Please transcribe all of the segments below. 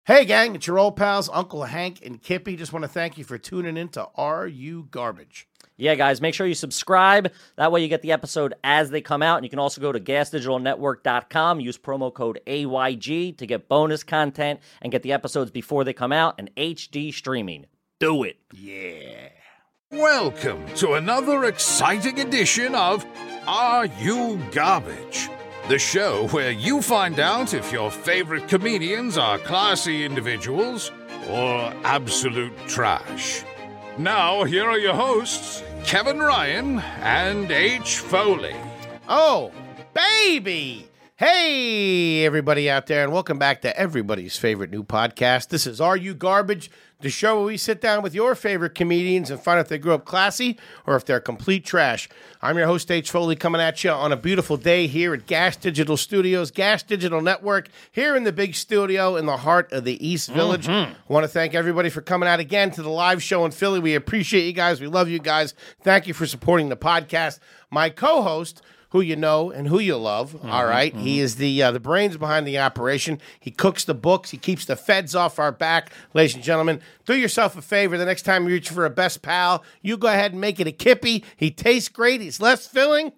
Hey gang, it's your old pals, Uncle Hank and Kippy. Just want to thank you for tuning in to Are You Garbage? Yeah, guys, make sure you subscribe. That way you get the episode as they come out. And you can also go to gasdigitalnetwork.com, use promo code AYG to get bonus content and get the episodes before they come out and HD streaming. Do it. Yeah. Welcome to another exciting edition of Are You Garbage? The show where you find out if your favorite comedians are classy individuals or absolute trash. Now, here are your hosts, Kevin Ryan and H. Foley. Oh, baby! Hey, everybody out there, and welcome back to everybody's favorite new podcast. This is Are You Garbage? The show where we sit down with your favorite comedians and find out if they grew up classy or if they're complete trash. I'm your host, H. Foley, coming at you on a beautiful day here at Gas Digital Studios, Gas Digital Network, here in the big studio in the heart of the East Village. I want to thank everybody for coming out again to the live show in Philly. We appreciate you guys. We love you guys. Thank you for supporting the podcast. My co-host, who you know and who you love, all right? He is the brains behind the operation. He cooks the books. He keeps the feds off our back. Ladies and gentlemen, do yourself a favor. The next time you reach for a best pal, you go ahead and make it a Kippy. He tastes great. He's less filling.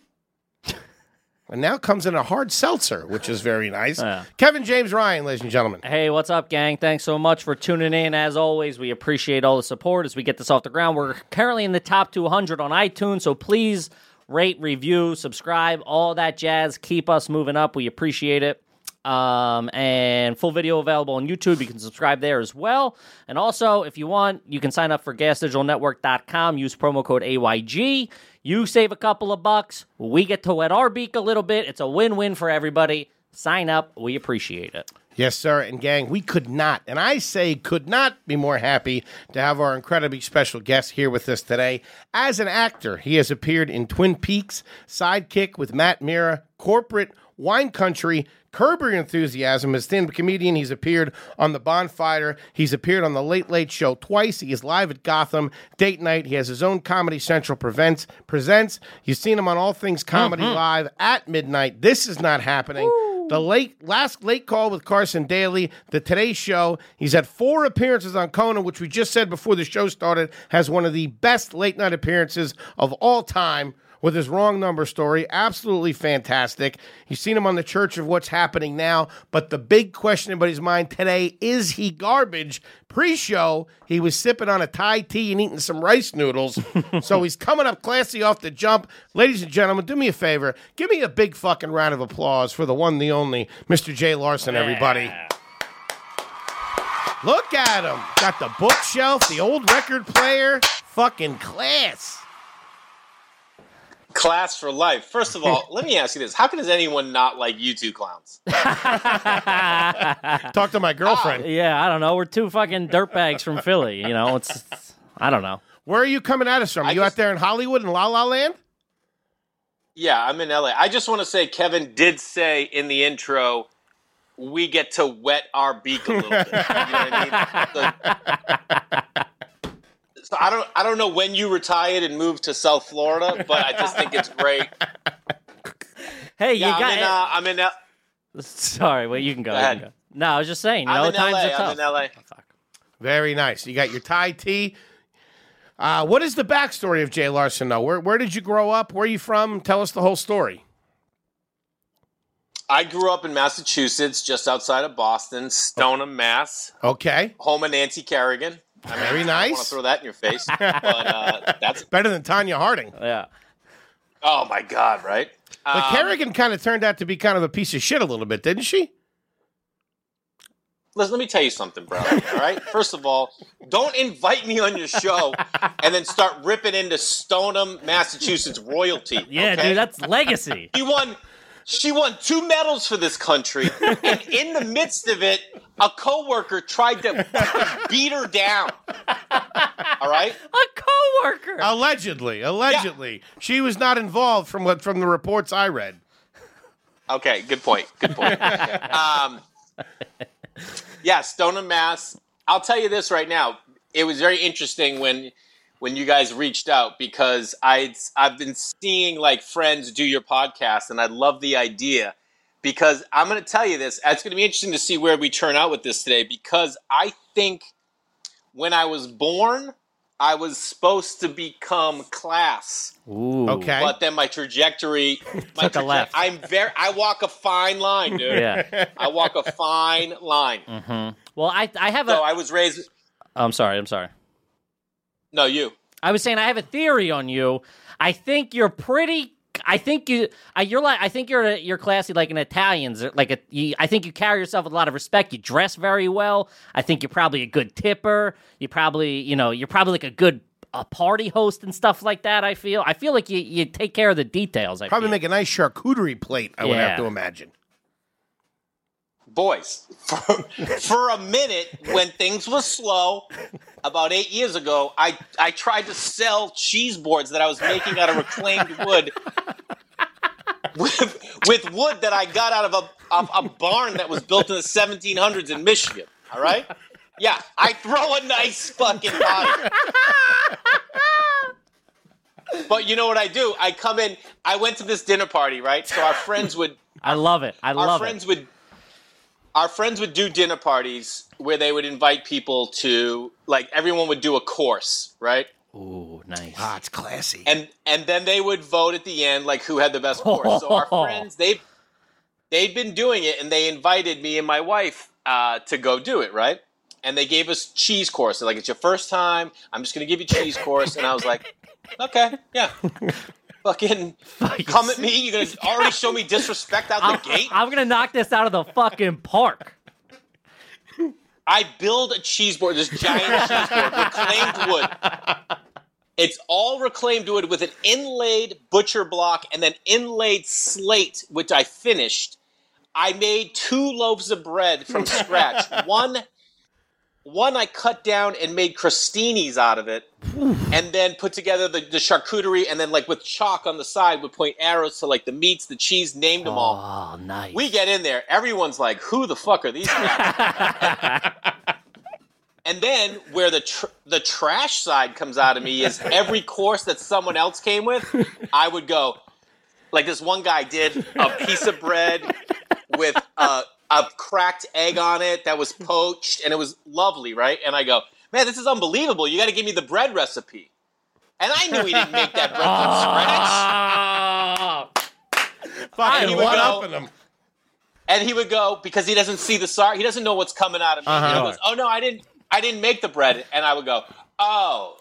And now comes in a hard seltzer, which is very nice. Kevin James Ryan, ladies and gentlemen. Hey, what's up, gang? Thanks so much for tuning in. As always, we appreciate all the support as we get this off the ground. We're currently in the top 200 on iTunes, so please rate, review, subscribe, all that jazz. Keep us moving up. We appreciate it. And full video available on YouTube. You can subscribe there as well. And also, if you want, you can sign up for gasdigitalnetwork.com. Use promo code AYG. You save a couple of bucks. We get to wet our beak a little bit. It's a win-win for everybody. Sign up. We appreciate it. Yes, sir. And gang, we could not, and I say could not be more happy to have our incredibly special guest here with us today. As an actor, he has appeared in Twin Peaks, Sidekick with Matt Mira, Corporate, Wine Country, Curb Your Enthusiasm. As stand-up comedian, he's appeared on The Bonfire. He's appeared on The Late Late Show twice. He is live at Gotham Date Night. He has his own Comedy Central presents. You've seen him on All Things Comedy Live at midnight. This is not happening. The last late call with Carson Daly, the Today Show. He's had 4 appearances on Conan, which we just said before the show started, has one of the best late night appearances of all time with his Wrong Number story. Absolutely fantastic. You've seen him on the Church of What's Happening Now, but the big question in everybody's mind today, is he garbage? Pre-show, he was sipping on a Thai tea and eating some rice noodles, so he's coming up classy off the jump. Ladies and gentlemen, do me a favor. Give me a big fucking round of applause for the one, the only, Mr. Jay Larson, everybody. Look at him. Got the bookshelf, the old record player. Fucking class. Class for life. First of all, let me ask you this. How does anyone not like you two clowns? Talk to my girlfriend. Yeah, I don't know. We're 2 fucking dirtbags from Philly. You know, it's I don't know. Where are you coming at us from? Are you out there in Hollywood in La La Land? Yeah, I'm in LA. I just want to say Kevin did say in the intro, we get to wet our beak a little bit. You know what I mean? So I don't know when you retired and moved to South Florida, but I just think it's great. Hey, Yeah, you got I'm in Sorry, wait, you can go. Go ahead. You can go. No, I was just saying, I'm in times LA. are tough. I'm in LA. Oh, fuck. Very nice. You got your Thai tea. What is the backstory of Jay Larson, though? Where did you grow up? Where are you from? Tell us the whole story. I grew up in Massachusetts, just outside of Boston, Stoneham, Mass. Okay. Home of Nancy Kerrigan. Very I nice. don't want to throw that in your face, but that's Better than Tanya Harding. Yeah. oh my god, right? But Kerrigan kind of turned out to be kind of a piece of shit a little bit, didn't she? Listen, let me tell you something, bro. All right. First of all, don't invite me on your show and then start ripping into Stoneham, Massachusetts royalty. Yeah, okay? dude, that's legacy. She won 2 medals for this country, and in the midst of it, a coworker tried to beat her down. All right? A coworker. Allegedly. Yeah. She was not involved from the reports I read. Okay, good point. Yeah, Stoneham, Mass. I'll tell you this right now. It was very interesting when you guys reached out because I've been seeing like friends do your podcast, and I love the idea because I'm going to tell you this. It's going to be interesting to see where we turn out with this today, because I think when I was born, I was supposed to become class. Ooh. Okay. But then my trajectory, Took a left. I walk a fine line, dude. Yeah. I walk a fine line. Mm-hmm. Well, I have So I was raised. I'm sorry. No, you. I was saying I have a theory on you. I think you're pretty. I think you're classy like an Italian's. I think you carry yourself with a lot of respect. You dress very well. I think you're probably a good tipper. You're probably like a good party host and stuff like that. I feel like you take care of the details. Probably make a nice charcuterie plate, I would have to imagine. Boys, for a minute when things were slow, about 8 years ago, I tried to sell cheese boards that I was making out of reclaimed wood with wood that I got out of a barn that was built in the 1700s in Michigan. All right? Yeah, I throw a nice fucking body. But you know what I do? I come in. I went to this dinner party, right? So our friends would. I love it. Our friends would do dinner parties where they would invite people to, like, everyone would do a course, right? Ooh, nice. Ah, it's classy. And then they would vote at the end, like, who had the best course. So our friends, they'd been doing it, and they invited me and my wife to go do it, right? And they gave us cheese course. They're like, it's your first time. I'm just going to give you cheese course. And I was like, okay, yeah. Fucking come at me. You're going to already show me disrespect out the gate? I'm going to knock this out of the fucking park. I build a cheese board, this giant cheese board, reclaimed wood. It's all reclaimed wood with an inlaid butcher block and then inlaid slate, which I finished. I made 2 loaves of bread from scratch. One I cut down and made crostinis out of it, and then put together the charcuterie, and then, like, with chalk on the side would point arrows to, like, the meats, the cheese, named them all. Oh, nice. We get in there. Everyone's like, who the fuck are these guys? And then where the trash side comes out of me is every course that someone else came with, I would go, like this one guy did a piece of bread with a cracked egg on it that was poached, and it was lovely, right? And I go, man, this is unbelievable. You got to give me the bread recipe. And I knew he didn't make that bread from scratch. Fucking one-upping him. And he would go, because he doesn't see he doesn't know what's coming out of me. He goes, oh, no, I didn't make the bread. And I would go, oh.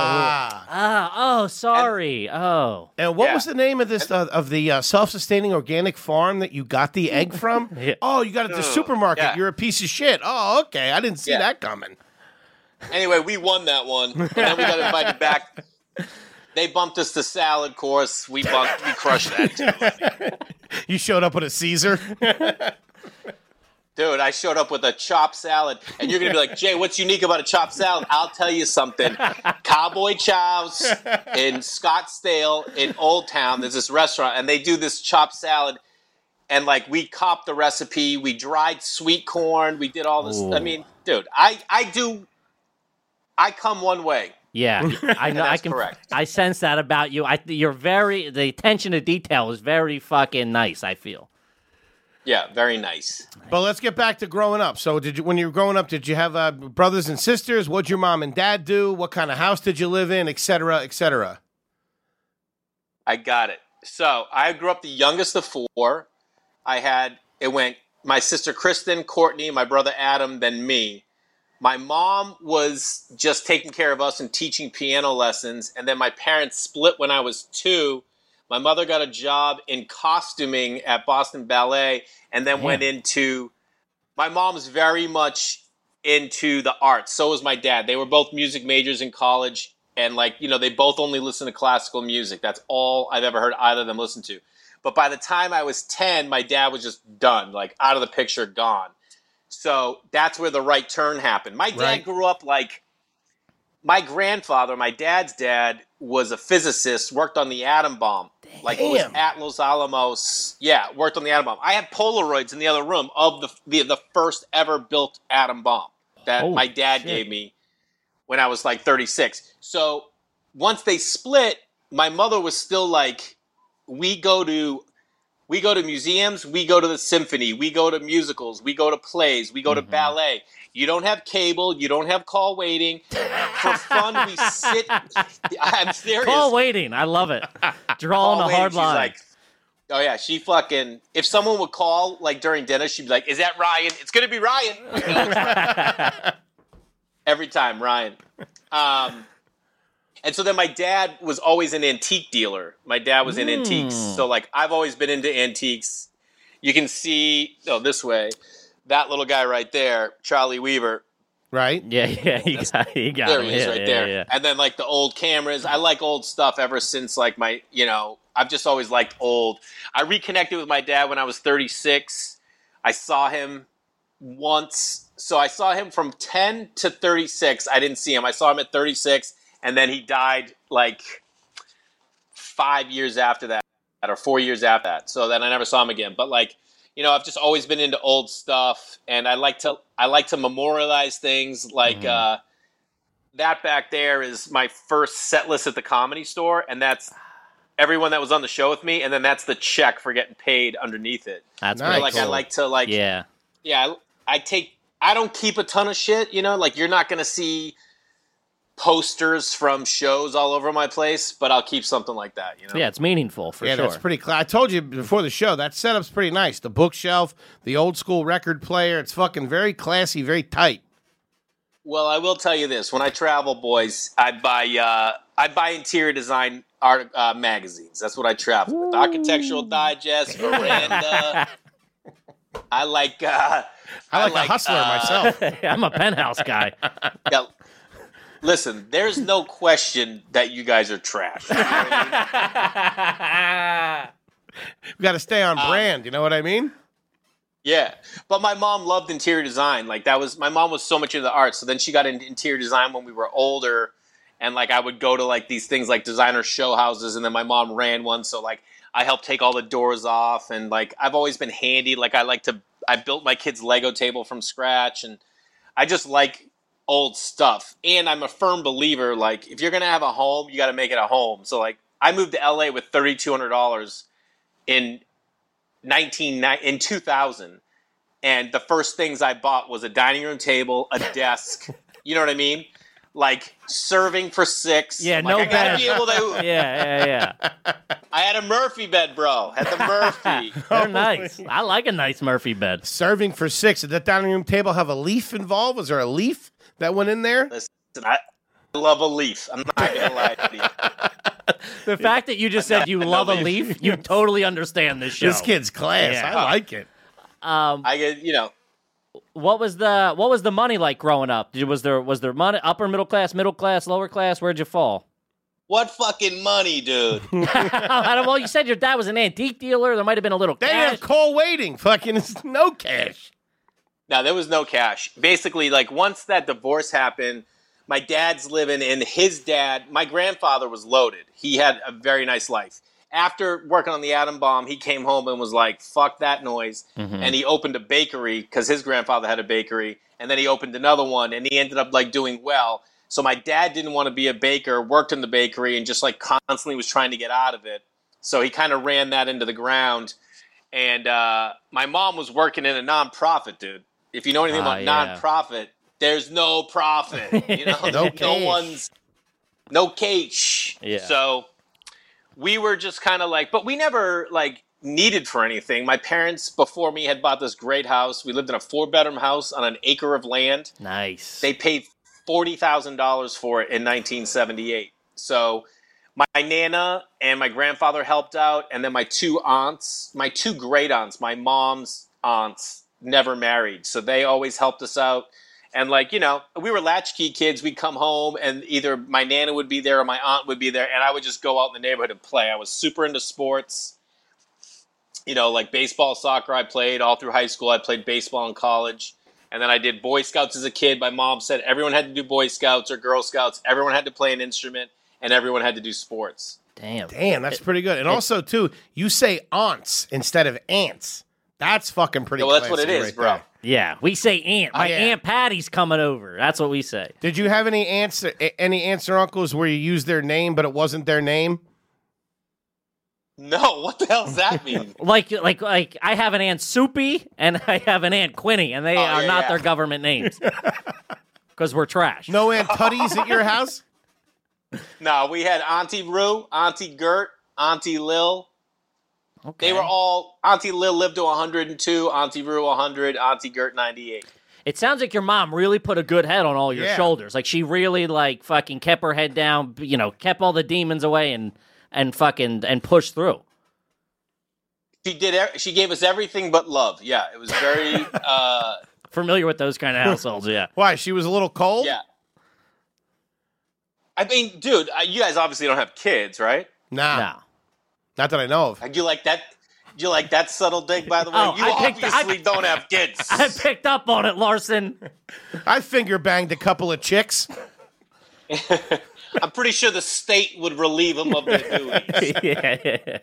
Sorry. Oh. And what was the name of this of the self-sustaining organic farm that you got the egg from? Yeah. Oh, you got it at the supermarket. Yeah. You're a piece of shit. Oh, okay. I didn't see that coming. Anyway, we won that one. And then we got invited back. They bumped us to salad course. We crushed that, too. You showed up with a Caesar? Dude, I showed up with a chopped salad, and you're going to be like, Jay, what's unique about a chopped salad? I'll tell you something. Cowboy Chow's in Scottsdale in Old Town, there's this restaurant, and they do this chopped salad, and, like, we copped the recipe. We dried sweet corn. We did all this. Ooh. I mean, dude, I come one way. Yeah, I know. That's correct. I sense that about you. The attention to detail is very fucking nice, I feel. Yeah, very nice. But let's get back to growing up. So, when you were growing up, did you have brothers and sisters? What'd your mom and dad do? What kind of house did you live in, et cetera, et cetera? I got it. So, I grew up the youngest of 4. It went my sister Kristen, Courtney, my brother Adam, then me. My mom was just taking care of us and teaching piano lessons, and then my parents split when I was 2. My mother got a job in costuming at Boston Ballet, and then went into. My mom's very much into the arts. So was my dad. They were both music majors in college, and, like, you know, they both only listen to classical music. That's all I've ever heard either of them listen to. But by the time I was 10, my dad was just done, like, out of the picture, gone. So that's where the right turn happened. My dad grew up like my grandfather, my dad's dad, was a physicist, worked on the atom bomb. Like, it was at Los Alamos. Yeah, worked on the atom bomb. I have Polaroids in the other room of the first ever built atom bomb that my dad gave me when I was like 36. So once they split, my mother was still like, we go to We go to museums, we go to the symphony, we go to musicals, we go to plays, we go to ballet. You don't have cable, you don't have call waiting. For fun, we sit. I'm serious. Call waiting. I love it. Drawing a hard line. Like, oh, yeah, she fucking, if someone would call, like, during dinner, she'd be like, is that Ryan? It's going to be Ryan. Every time, Ryan. And so then my dad was always an antique dealer. My dad was in antiques. So, like, I've always been into antiques. You can see, this way, that little guy right there, Charlie Weaver. Right? Yeah, you got There him. he is right there. Yeah. And then, like, the old cameras. I like old stuff ever since, like, I've just always liked old. I reconnected with my dad when I was 36. I saw him once. So I saw him from 10 to 36. I didn't see him. I saw him at 36. And then he died like 5 years after that, or 4 year after that. So then I never saw him again. But like, I've just always been into old stuff, and I like to memorialize things. Like that back there is my first set list at the Comedy Store, and that's everyone that was on the show with me, and then that's the check for getting paid underneath it. That's nice. pretty I cool. like to I don't keep a ton of shit. Like you're not gonna see posters from shows all over my place, but I'll keep something like that, Yeah, it's meaningful for sure. That's pretty cool. I told you before the show, that setup's pretty nice. The bookshelf, the old school record player, it's fucking very classy, very tight. Well, I will tell you this. When I travel, boys, I buy interior design art magazines. That's what I travel with. Architectural Digest, Veranda. I like a hustler myself. I'm a Penthouse guy. Yeah, listen, there's no question that you guys are trash. You know what I mean? We got to stay on brand. You know what I mean? Yeah, but my mom loved interior design. Like my mom was so much into the art. So then she got into interior design when we were older, and like I would go to like these things like designer show houses, and then my mom ran one. So like I helped take all the doors off, and like I've always been handy. Like I built my kid's Lego table from scratch, and I just like old stuff. And I'm a firm believer, like if you're gonna have a home, you got to make it a home. So like I moved to LA with $3,200 in 2000, and the first things I bought was a dining room table, a desk. You know what I mean? Like serving for $6. Yeah, like, no I gotta bed. be able to. Yeah. I had a Murphy bed, bro. Had the Murphy. They're nice. I like a nice Murphy bed. Serving for $6. Did that dining room table have a leaf involved? Was there a leaf that went in there? Listen, I love a leaf. I'm not gonna lie to you. The fact that you just said you love a leaf, you totally understand this show. This kid's class. Yeah. I like it. I get, What was the money like growing up? Was there money, upper middle class, lower class? Where'd you fall? what fucking money, dude? Well, you said your dad was an antique dealer. There might have been a little They cash. have call waiting. Fucking no cash. No, there was no cash. Basically, like once that divorce happened, my dad's living, and my grandfather was loaded. He had a very nice life. After working on the atom bomb, he came home and was like, fuck that noise. And he opened a bakery because his grandfather had a bakery. And then he opened another one, and he ended up like doing well. So my dad didn't want to be a baker, worked in the bakery, and just like constantly was trying to get out of it. So he kind of ran that into the ground. And my mom was working in a nonprofit, dude. If you know anything about nonprofit, there's no profit. You know, no cash. Yeah. So we were just kind of like, but we never like needed for anything. My parents before me had bought this great house. We lived in a 4-bedroom house on an acre of land. Nice. They paid $40,000 for it in 1978. So my nana and my grandfather helped out, and then my two great aunts, my mom's aunts, never married, so they always helped us out. And like, you know, we were latchkey kids. We'd come home and either my nana would be there or my aunt would be there, and I would just go out in the neighborhood and play. I was super into sports, you know, like baseball, soccer. I played all through high school. I played baseball in college, and then I did Boy Scouts as a kid. My mom said everyone had to do Boy Scouts or Girl Scouts. Everyone had to play an instrument, and everyone had to do sports. Damn, that's pretty good. And also, too, you say aunts instead of ants. That's fucking pretty. Well, that's what it is, right bro. there. Yeah, we say aunt. My Aunt Patty's coming over. That's what we say. Did you have any aunts or uncles where you used their name but it wasn't their name? No, what the hell does that mean? Like I have an Aunt Soupy and I have an Aunt Quinny, and they are not their government names because we're trash. No Aunt Tutties at your house? No, we had Auntie Rue, Auntie Gert, Auntie Lil. Okay. They were all, Auntie Lil lived to 102, Auntie Rue 100, Auntie Gert 98. It sounds like your mom really put a good head on all your shoulders. Like she really like fucking kept her head down, kept all the demons away and pushed through. She did. She gave us everything but love. Yeah, it was very familiar with those kind of households. Yeah. Why? She was a little cold? Yeah. I mean, dude, you guys obviously don't have kids, right? Nah. No. Not that I know of. Do you like that? Do you like that subtle dig? By the way, you obviously don't have kids. I picked up on it, Larson. I finger banged a couple of chicks. I'm pretty sure the state would relieve them of their duties.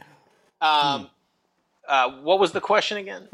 What was the question again?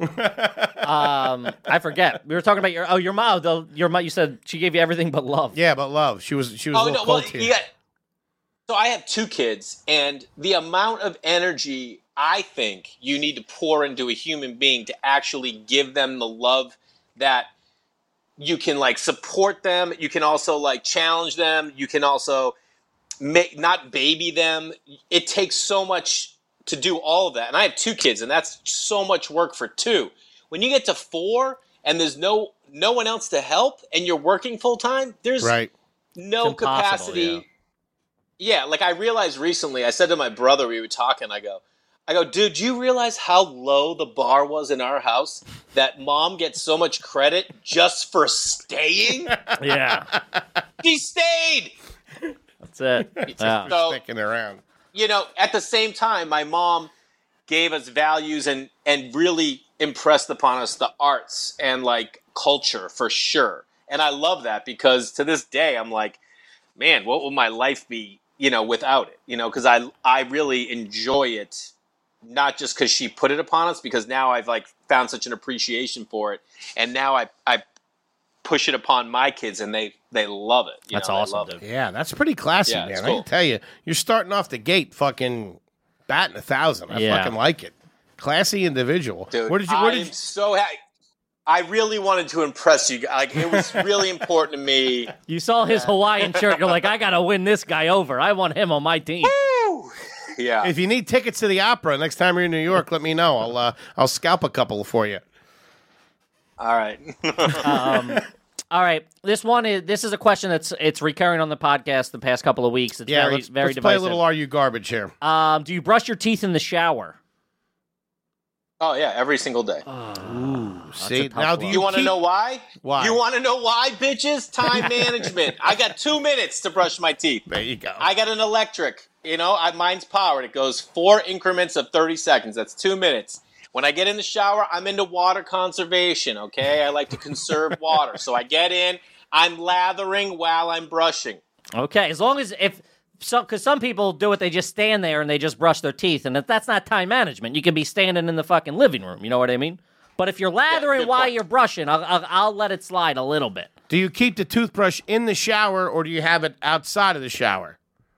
I forget. We were talking about your mom. Your mom. You said she gave you everything but love. Yeah, but love. She was a little cold to you. So I have 2 kids, and the amount of energy I think you need to pour into a human being to actually give them the love that you can like support them. You can also like challenge them. You can also not baby them. It takes so much to do all of that. And I have 2 kids, and that's so much work for 2. When you get to 4 and there's no one else to help and you're working full time, there's no capacity. Yeah, like I realized recently, I said to my brother, we were talking, I go, dude, do you realize how low the bar was in our house that mom gets so much credit just for staying? Yeah. She stayed! That's it. So, sticking around. At the same time, my mom gave us values and really impressed upon us the arts and like culture for sure. And I love that because to this day, I'm like, man, what would my life be, without it? Because I really enjoy it. Not just because she put it upon us, because now I've like found such an appreciation for it, and now I push it upon my kids, and they love it. That's awesome, dude. Yeah, that's pretty classy, man. Cool. I can tell you, you're starting off the gate, fucking batting 1,000. I fucking like it. Classy individual. Dude, I'm so happy. I really wanted to impress you. Like it was really important to me. You saw his Hawaiian shirt. You're like, I gotta win this guy over. I want him on my team. Woo! Yeah. If you need tickets to the opera next time you're in New York, let me know. I'll scalp a couple for you. All right. All right. This is a question it's recurring on the podcast the past couple of weeks. It's very let's divisive. Play a little Are You Garbage here. Do you brush your teeth in the shower? Oh yeah, every single day. See, now do you want to know why? Why? You want to know why, bitches? Time management. I got 2 minutes to brush my teeth. There you go. I got an electric. Mine's powered. It goes 4 increments of 30 seconds. That's 2 minutes. When I get in the shower, I'm into water conservation, okay? I like to conserve water. So I get in, I'm lathering while I'm brushing. Okay, as long as because some people do it, they just stand there and they just brush their teeth, and that's not time management. You can be standing in the fucking living room, you know what I mean? But if you're lathering while you're brushing, I'll let it slide a little bit. Do you keep the toothbrush in the shower, or do you have it outside of the shower?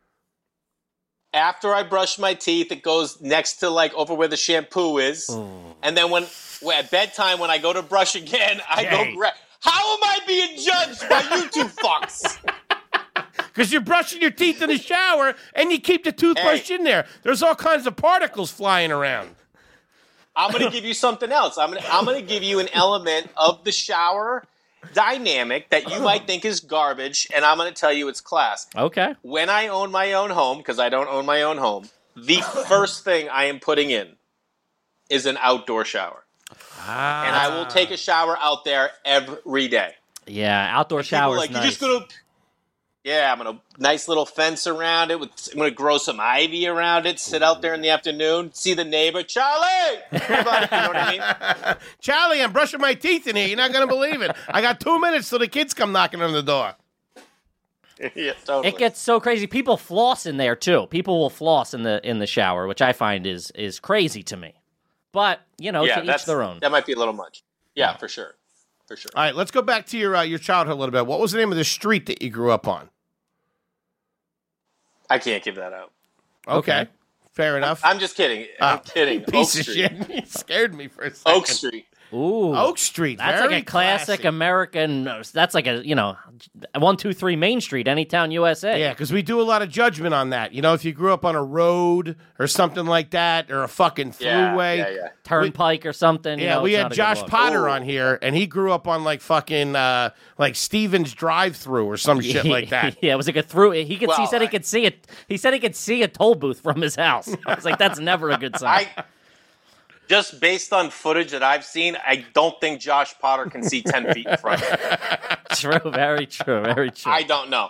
After I brush my teeth, it goes next to like over where the shampoo is. Ooh. And then when at bedtime, when I go to brush again, I go grab. How am I being judged by you 2 fucks? Because you're brushing your teeth in the shower and you keep the toothbrush in there. There's all kinds of particles flying around. I'm going to give you something else. I'm going to give you an element of the shower dynamic that you might think is garbage, and I'm going to tell you it's class. Okay. When I own my own home, because I don't own my own home, the first thing I am putting in is an outdoor shower. And I will take a shower out there every day. Yeah, outdoor showers like, nice. You're just going to... Yeah, I'm going to nice little fence around it. I'm going to grow some ivy around it, sit out there in the afternoon, see the neighbor, Charlie! You know what I mean? Charlie, I'm brushing my teeth in here. You're not going to believe it. I got 2 minutes till the kids come knocking on the door. Yeah, totally. It gets so crazy. People floss in there, too. People will floss in the shower, which I find is crazy to me. But, to each their own. That might be a little much. Yeah, for sure. For sure. All right, let's go back to your childhood a little bit. What was the name of the street that you grew up on? I can't give that out. Okay. Fair enough. I'm just kidding. I'm kidding. Oak Piece of Street. shit. You scared me for a second. Oak Street. Ooh, Oak Street. That's very like a classic classy. American. That's like a 123 Main Street, Anytown, USA. Yeah, because we do a lot of judgment on that. You know, if you grew up on a road or something like that, or a fucking throughway. Yeah. Turnpike or something. Yeah, we had Josh Potter on here, and he grew up on like fucking like Stevens drive-through or some shit like that. Yeah, it was like a through. He could. He Well, said he could see it. He said he could see a toll booth from his house. I was like, that's never a good sign. Just based on footage that I've seen, I don't think Josh Potter can see 10 feet in front of him. True, very true, very true. I don't know.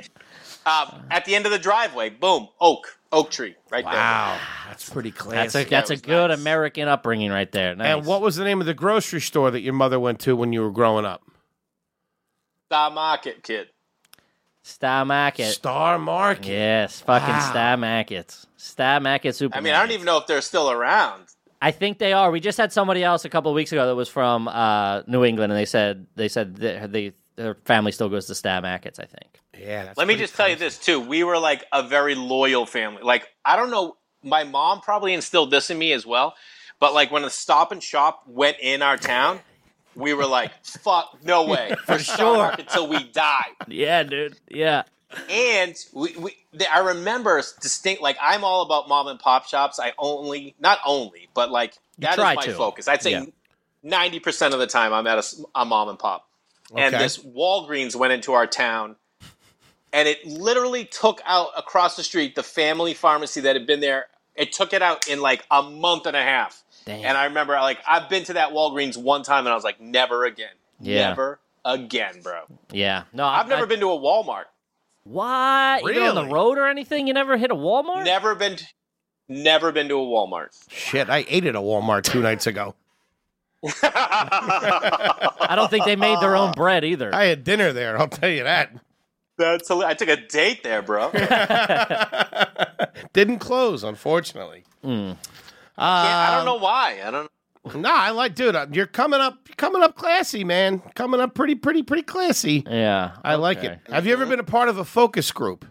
At the end of the driveway, boom, oak tree, right Wow, that's pretty classy. That's a was good nice. American upbringing right there. Nice. And what was the name of the grocery store that your mother went to when you were growing up? there. Star Market, kid. Star Market? Star Market. Yes, fucking Wow. Star Markets. Star Market I mean, I don't even know if they're still around. I think they are. We just had somebody else a couple of weeks ago that was from New England, and they said their family still goes to Star Markets, I think. Yeah. That's Let me pretty just tell you this, too. We were like a very loyal family. Like, I don't know, my mom probably instilled this in me as well, but like when the Stop and Shop went in our town, we were like, fuck, no way. For Star Market till we die. Yeah, dude. Yeah. And I remember distinct, like, I'm all about mom and pop shops. Not only, but like, that is try my to. focus. I'd say Yeah. 90% of the time I'm at a mom and pop. And Okay. this Walgreens went into our town, and it literally took out across the street the family pharmacy that had been there. It took it out in like a month and a half. Damn. And I remember, like, I've been to that Walgreens one time, and I was like, never again. Yeah. Never again, bro. Yeah. No, I've never been to a Walmart. What? Even on the Really? road or anything? You never hit a Walmart? Never been to a Walmart. Shit, I ate at a Walmart 2 nights ago. I don't think they made their own bread either. I had dinner there, I'll tell you that. I took a date there, bro. Didn't close, unfortunately. I don't know why. I don't. No, I like, dude. You're coming up classy, man. Coming up pretty classy. Yeah. I like okay. it. Have you ever been a part of a focus group?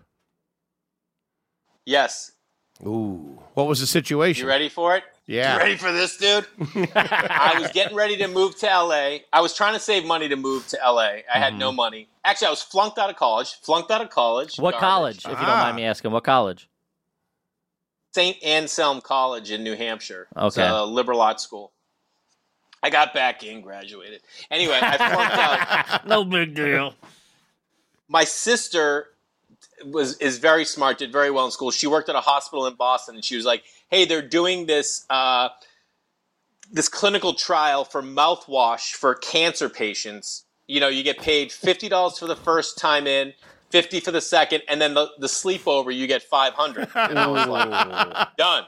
Yes. Ooh, what was the situation? You ready for it? Yeah. You ready for this, dude? I was getting ready to move to LA. I was trying to save money to move to LA. I had no money. Actually, I was flunked out of college. What Garbage. college, if you don't mind me asking? What college? St. Anselm College in New Hampshire. It's Okay. a liberal arts school. I got back in, graduated. Anyway, I flunked out. No big deal. My sister is very smart, did very well in school. She worked at a hospital in Boston, and she was like, "Hey, they're doing this this clinical trial for mouthwash for cancer patients. You know, you get paid $50 for the first time in, $50 for the second, and then the sleepover you get $500." And I was like, done.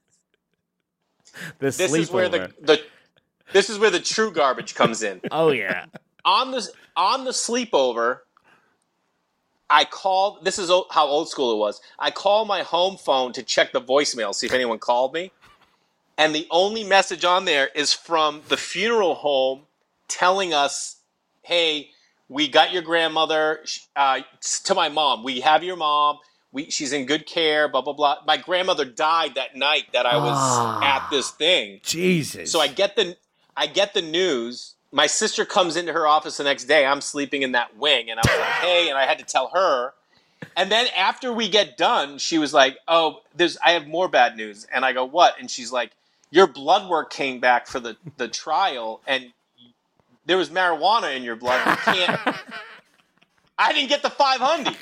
This is where this is where the true garbage comes in. Oh yeah. On the sleepover, I called. This is how old school it was. I called my home phone to check the voicemail, see if anyone called me. And the only message on there is from the funeral home telling us, "Hey, we got your grandmother." To my mom, "We have your mom. She's in good care." Blah blah blah. My grandmother died that night that I was at this thing. Jesus. So I get the news. My sister comes into her office the next day. I'm sleeping in that wing, and I was like, "Hey," and I had to tell her. And then after we get done, she was like, "Oh, I have more bad news." And I go, "What?" And she's like, "Your blood work came back for the trial, and there was marijuana in your blood. You can't." I didn't get the $500.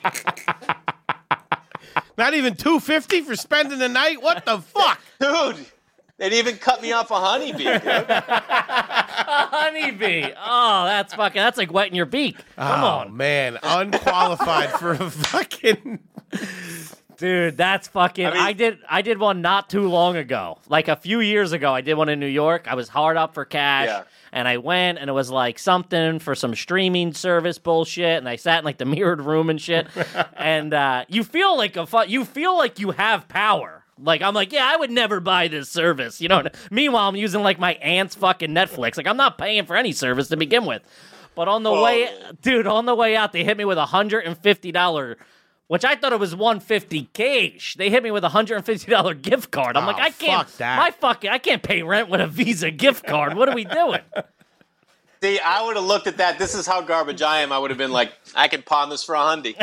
Not even $250 for spending the night? What the fuck? Dude, they'd even cut me off a honeybee, dude. A honeybee. Oh, that's like wetting your beak. Come on. Man, unqualified for a fucking... Dude, that's fucking. I mean- I did one not too long ago. Like a few years ago, I did one in New York. I was hard up for cash, Yeah. and I went, and it was like something for some streaming service bullshit. And I sat in like the mirrored room and shit. And you feel like you feel like you have power. Like I'm like, yeah, I would never buy this service. You know. Meanwhile, I'm using like my aunt's fucking Netflix. Like I'm not paying for any service to begin with. But on the way out, they hit me with $150. which I thought it was $150 cash. They hit me with a $150 gift card. I'm like, I can't. Fuck that. I can't pay rent with a Visa gift card. What are we doing? See, I would have looked at that. This is how garbage I am. I would have been like, I can pawn this for $100.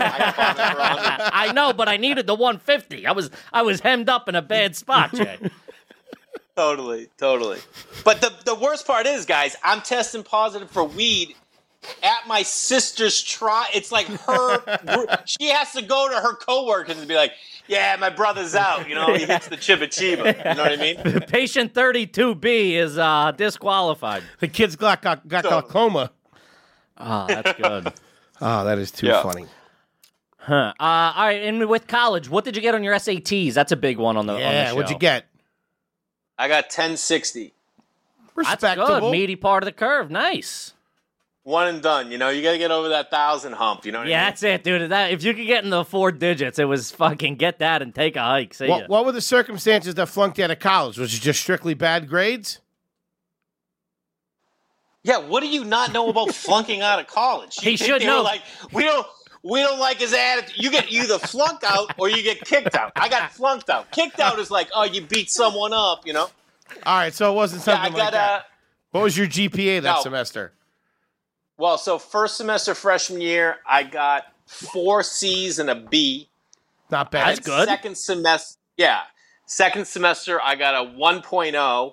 I know, but I needed the $150. I was hemmed up in a bad spot, Jay. Totally. But the worst part is, guys, I'm testing positive for weed at my sister's try. It's like she has to go to her coworkers and be like, yeah, my brother's out. He hits the Chibba Chiba. You know what I mean? Patient 32B is disqualified. The kid's got glaucoma. Oh, that's good. Oh, that is too funny. Huh. All right, and with college, what did you get on your SATs? That's a big one on the show. What'd you get? I got 1060. Respectable. That's good. Meaty part of the curve. Nice. One and done. You got to get over that 1,000 hump. You know what I mean? That's it, dude. If you could get in the 4 digits, it was fucking get that and take a hike. See ya. What were the circumstances that flunked you out of college? Was it just strictly bad grades? Yeah, what do you not know about flunking out of college? He should know. Like, we don't like his attitude. You get either flunk out or you get kicked out. I got flunked out. Kicked out is like, you beat someone up, All right, so it wasn't something like that. What was your GPA that semester? Well, so first semester freshman year, I got 4 C's and a B. Not bad. That's good. Second semester, I got a 1.0,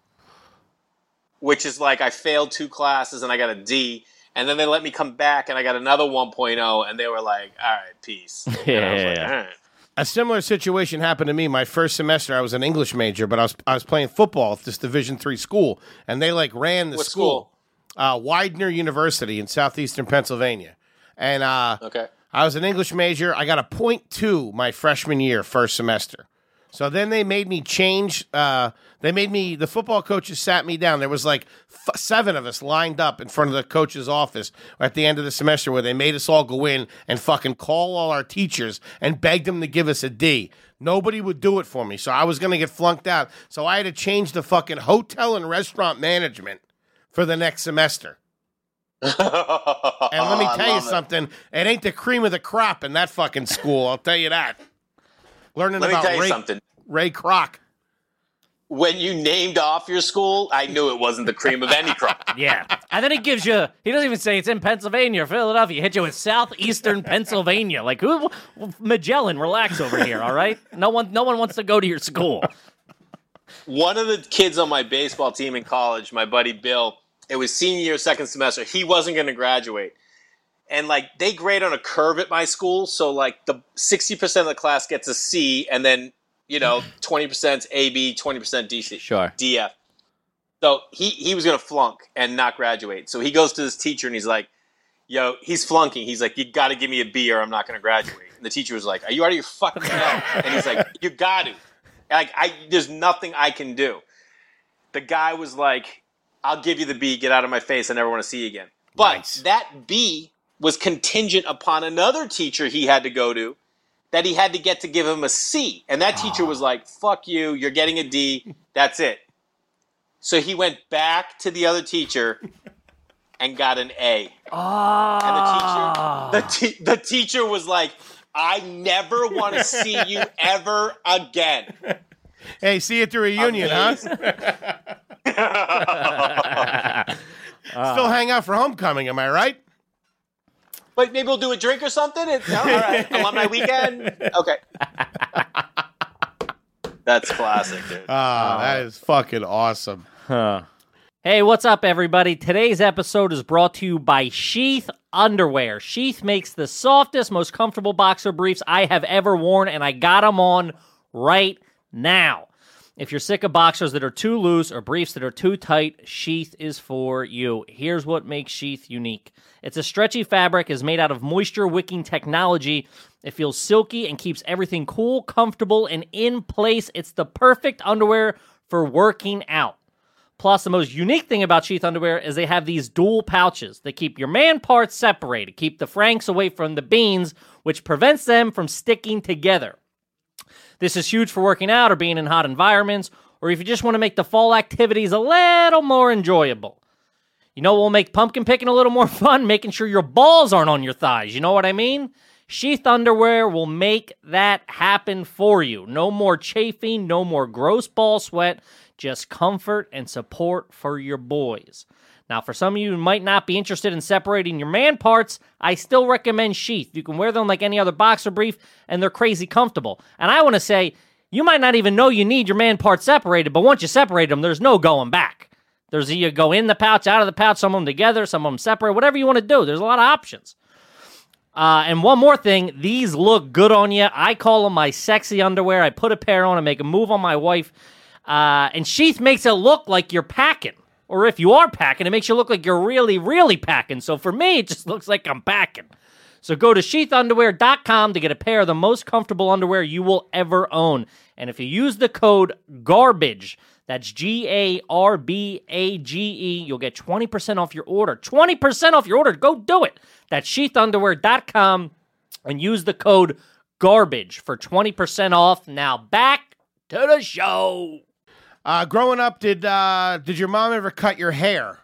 which is like I failed 2 classes and I got a D. And then they let me come back and I got another 1.0 and they were like, all right, peace. Yeah. All right. A similar situation happened to me. My first semester, I was an English major, but I was playing football at this Division III school, and they ran the What school. Widener University in southeastern Pennsylvania. And Okay. I was an English major. I got a 0.2 my freshman year, first semester. So then they made me change. The football coaches sat me down. There was like 7 of us lined up in front of the coach's office at the end of the semester where they made us all go in and fucking call all our teachers and beg them to give us a D. Nobody would do it for me. So I was going to get flunked out. So I had to change the fucking hotel and restaurant management for the next semester. And let me tell you something. It ain't the cream of the crop in that fucking school. I'll tell you that. Learning Let me about tell you something. Ray Kroc. When you named off your school, I knew it wasn't the cream of any crop. Yeah. And then he doesn't even say it's in Pennsylvania or Philadelphia. He hit you with southeastern Pennsylvania. Like, who? Magellan, relax over here, all right? No one wants to go to your school. One of the kids on my baseball team in college, my buddy Bill, it was senior year, second semester. He wasn't going to graduate. And, they grade on a curve at my school. So, the 60% of the class gets a C, and then, 20% AB, 20% DC. Sure. DF. So, he was going to flunk and not graduate. So, he goes to his teacher, and he's like, yo, he's flunking. He's like, you got to give me a B or I'm not going to graduate. And the teacher was like, are you out of your fucking mind? And he's like, you got to. There's nothing I can do. The guy was like, I'll give you the B. Get out of my face. I never want to see you again. But that B was contingent upon another teacher he had to go to that he had to get to give him a C. And that teacher was like, fuck you. You're getting a D. That's it. So he went back to the other teacher and got an A. And the teacher was like, I never want to see you ever again. Hey, see you at the reunion, huh? Still hang out for homecoming, am I right? But maybe we'll do a drink or something? All right. Alumni weekend? Okay. That's classic, dude. That is fucking awesome. Huh. Hey, what's up, everybody? Today's episode is brought to you by Sheath Underwear. Sheath makes the softest, most comfortable boxer briefs I have ever worn, and I got them on right now. If you're sick of boxers that are too loose or briefs that are too tight, Sheath is for you. Here's what makes Sheath unique. It's a stretchy fabric, is made out of moisture-wicking technology. It feels silky and keeps everything cool, comfortable, and in place. It's the perfect underwear for working out. Plus, the most unique thing about Sheath underwear is they have these dual pouches that keep your man parts separated, keep the Franks away from the beans, which prevents them from sticking together. This is huge for working out or being in hot environments, or if you just want to make the fall activities a little more enjoyable. You know what will make pumpkin picking a little more fun? Making sure your balls aren't on your thighs. You know what I mean? Sheath underwear will make that happen for you. No more chafing, no more gross ball sweat, just comfort and support for your boys. Now, for some of you who might not be interested in separating your man parts, I still recommend Sheath. You can wear them like any other boxer brief, and they're crazy comfortable. And I want to say, you might not even know you need your man parts separated, but once you separate them, there's no going back. There's you go in the pouch, out of the pouch, some of them together, some of them separate, whatever you want to do. There's a lot of options. And one more thing, these look good on you. I call them my sexy underwear. I put a pair on and make a move on my wife. And Sheath makes it look like you're packing. Or if you are packing, it makes you look like you're really, really packing. So for me, it just looks like I'm packing. So go to sheathunderwear.com to get a pair of the most comfortable underwear you will ever own. And if you use the code GARBAGE, that's GARBAGE, you'll get 20% off your order. 20% off your order. Go do it. That's sheathunderwear.com and use the code GARBAGE for 20% off. Now back to the show. Growing up, did your mom ever cut your hair?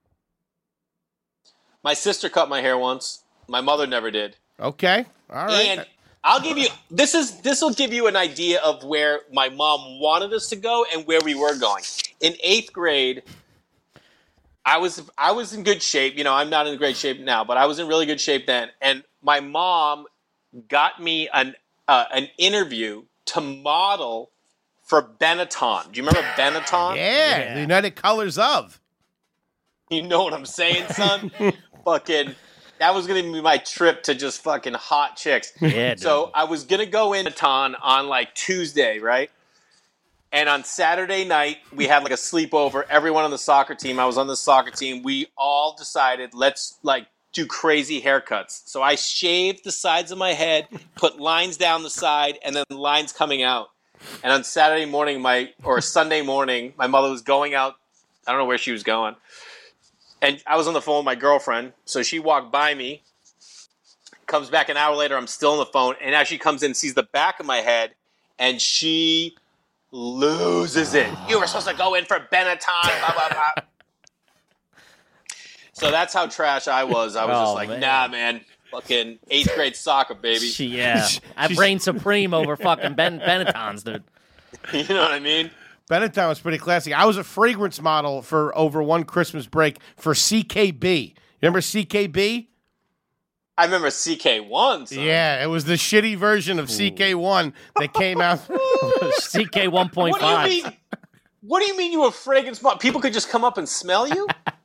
My sister cut my hair once. My mother never did. Okay, all right. And I'll give you this will give you an idea of where my mom wanted us to go and where we were going. In 8th grade, I was in good shape. You know, I'm not in great shape now, but I was in really good shape then. And my mom got me an interview to model for Benetton. Do you remember Benetton? Yeah, the United Colors of. You know what I'm saying, son? Fucking, that was going to be my trip to just fucking hot chicks. Yeah, dude. So I was going to go in Benetton on like Tuesday, right? And on Saturday night, we had like a sleepover. Everyone on the soccer team, I was on the soccer team, we all decided, let's like do crazy haircuts. So I shaved the sides of my head, put lines down the side, and then lines coming out. And on Saturday morning, Sunday morning, my mother was going out. I don't know where she was going. And I was on the phone with my girlfriend. So she walked by me, comes back an hour later. I'm still on the phone. And now she comes in, sees the back of my head, and she loses it. You were supposed to go in for Benetton, blah, blah, blah. So that's how trash I was. I was just like, man. Nah, man. Fucking 8th grade soccer, baby. Yeah. I reigned supreme over fucking Benettons, dude. You know what I mean? Benetton was pretty classy. I was a fragrance model for over one Christmas break for CKB. Remember CKB? I remember CK1. Son. Yeah, it was the shitty version of CK1 that came out. CK 1.5. What do you mean you were fragrance model? People could just come up and smell you?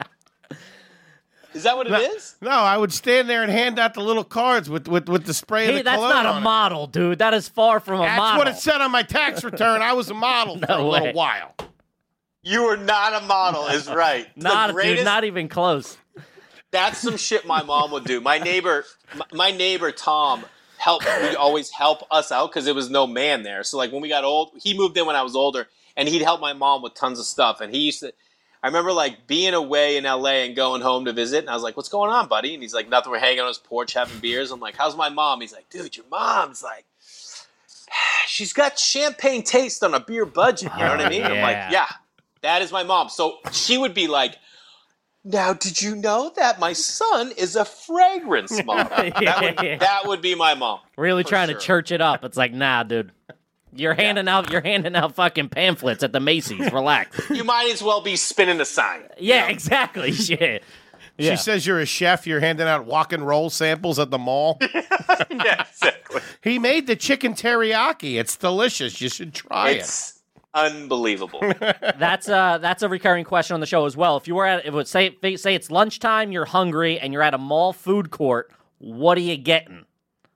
Is that what it is? No, I would stand there and hand out the little cards with the spray of the that's cologne not on a it. model, dude. That is far from a model. That's what it said on my tax return. I was a model for a little while. You were not a model, is right. Dude, not even close. That's some shit my mom would do. My neighbor Tom would always help us out because there was no man there. So like when we got old, he moved in when I was older, and he'd help my mom with tons of stuff. And he used to. I remember like being away in LA and going home to visit, and I was like, "What's going on, buddy?" And he's like, "Nothing. We're hanging on his porch having beers." I'm like, "How's my mom?" He's like, "Dude, your mom's like, she's got champagne taste on a beer budget." You know what I mean? Yeah. I'm like, "Yeah, that is my mom." So she would be like, "Now, did you know that my son is a fragrance model?" That would be my mom. Really trying to church it up. It's like, nah, dude. You're handing out fucking pamphlets at the Macy's. Relax. You might as well be spinning a sign. Yeah, exactly. Shit. Yeah. She says you're a chef. You're handing out walk and roll samples at the mall. Yeah, exactly. He made the chicken teriyaki. It's delicious. You should try it. It's unbelievable. That's a recurring question on the show as well. If you were say it's lunchtime, you're hungry, and you're at a mall food court, what are you getting?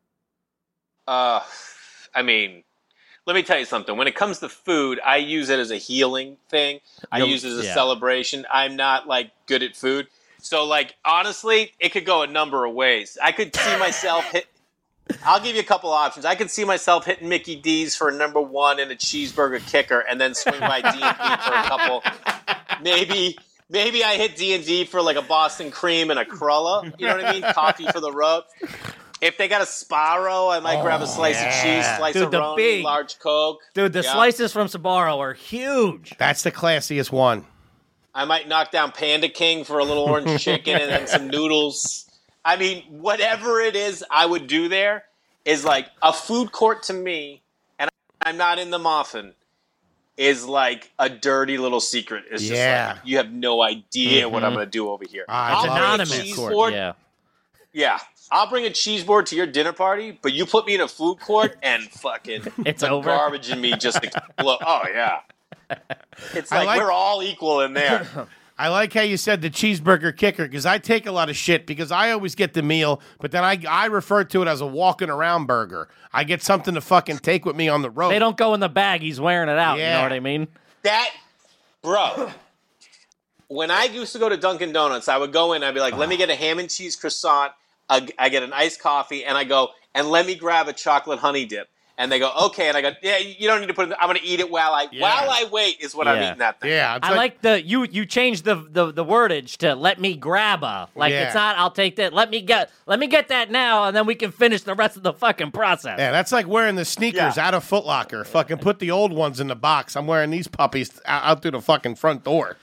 I mean, let me tell you something. When it comes to food, I use it as a healing thing. I use it as a celebration. I'm not, like, good at food. So, like, honestly, it could go a number of ways. I could see myself I'll give you a couple options. I could see myself hitting Mickey D's for number one and a cheeseburger kicker and then swing by D&D for a couple. Maybe I hit D&D for, like, a Boston cream and a crulla. You know what I mean? Coffee for the road. If they got a Sbarro, I might grab a slice of cheese, slice of roni, large Coke. Dude, the slices from Sbarro are huge. That's the classiest one. I might knock down Panda King for a little orange chicken and then some noodles. I mean, whatever it is I would do there. is like a food court to me, and I'm not in them often, is like a dirty little secret. It's just like, you have no idea what I'm going to do over here. It's anonymous. Yeah. I'll bring a cheese board to your dinner party, but you put me in a food court and fucking it's the over. Garbage in me just explode. Oh, yeah. It's like we're all equal in there. I like how you said the cheeseburger kicker, because I take a lot of shit because I always get the meal, but then I refer to it as a walking around burger. I get something to fucking take with me on the road. They don't go in the bag. He's wearing it out. Yeah. You know what I mean? Bro, when I used to go to Dunkin' Donuts, I would go in, I'd be like, let me get a ham and cheese croissant, I get an iced coffee, and I go, and let me grab a chocolate honey dip. And they go, okay. And I go, yeah, you don't need to put it. I'm going to eat it while I wait is what I'm eating that thing. Yeah. I like the, you changed the wordage to let me grab a. Like, it's not, I'll take that. Let me get that now, and then we can finish the rest of the fucking process. Yeah, that's like wearing the sneakers out of Foot Locker. Fucking put the old ones in the box. I'm wearing these puppies out through the fucking front door.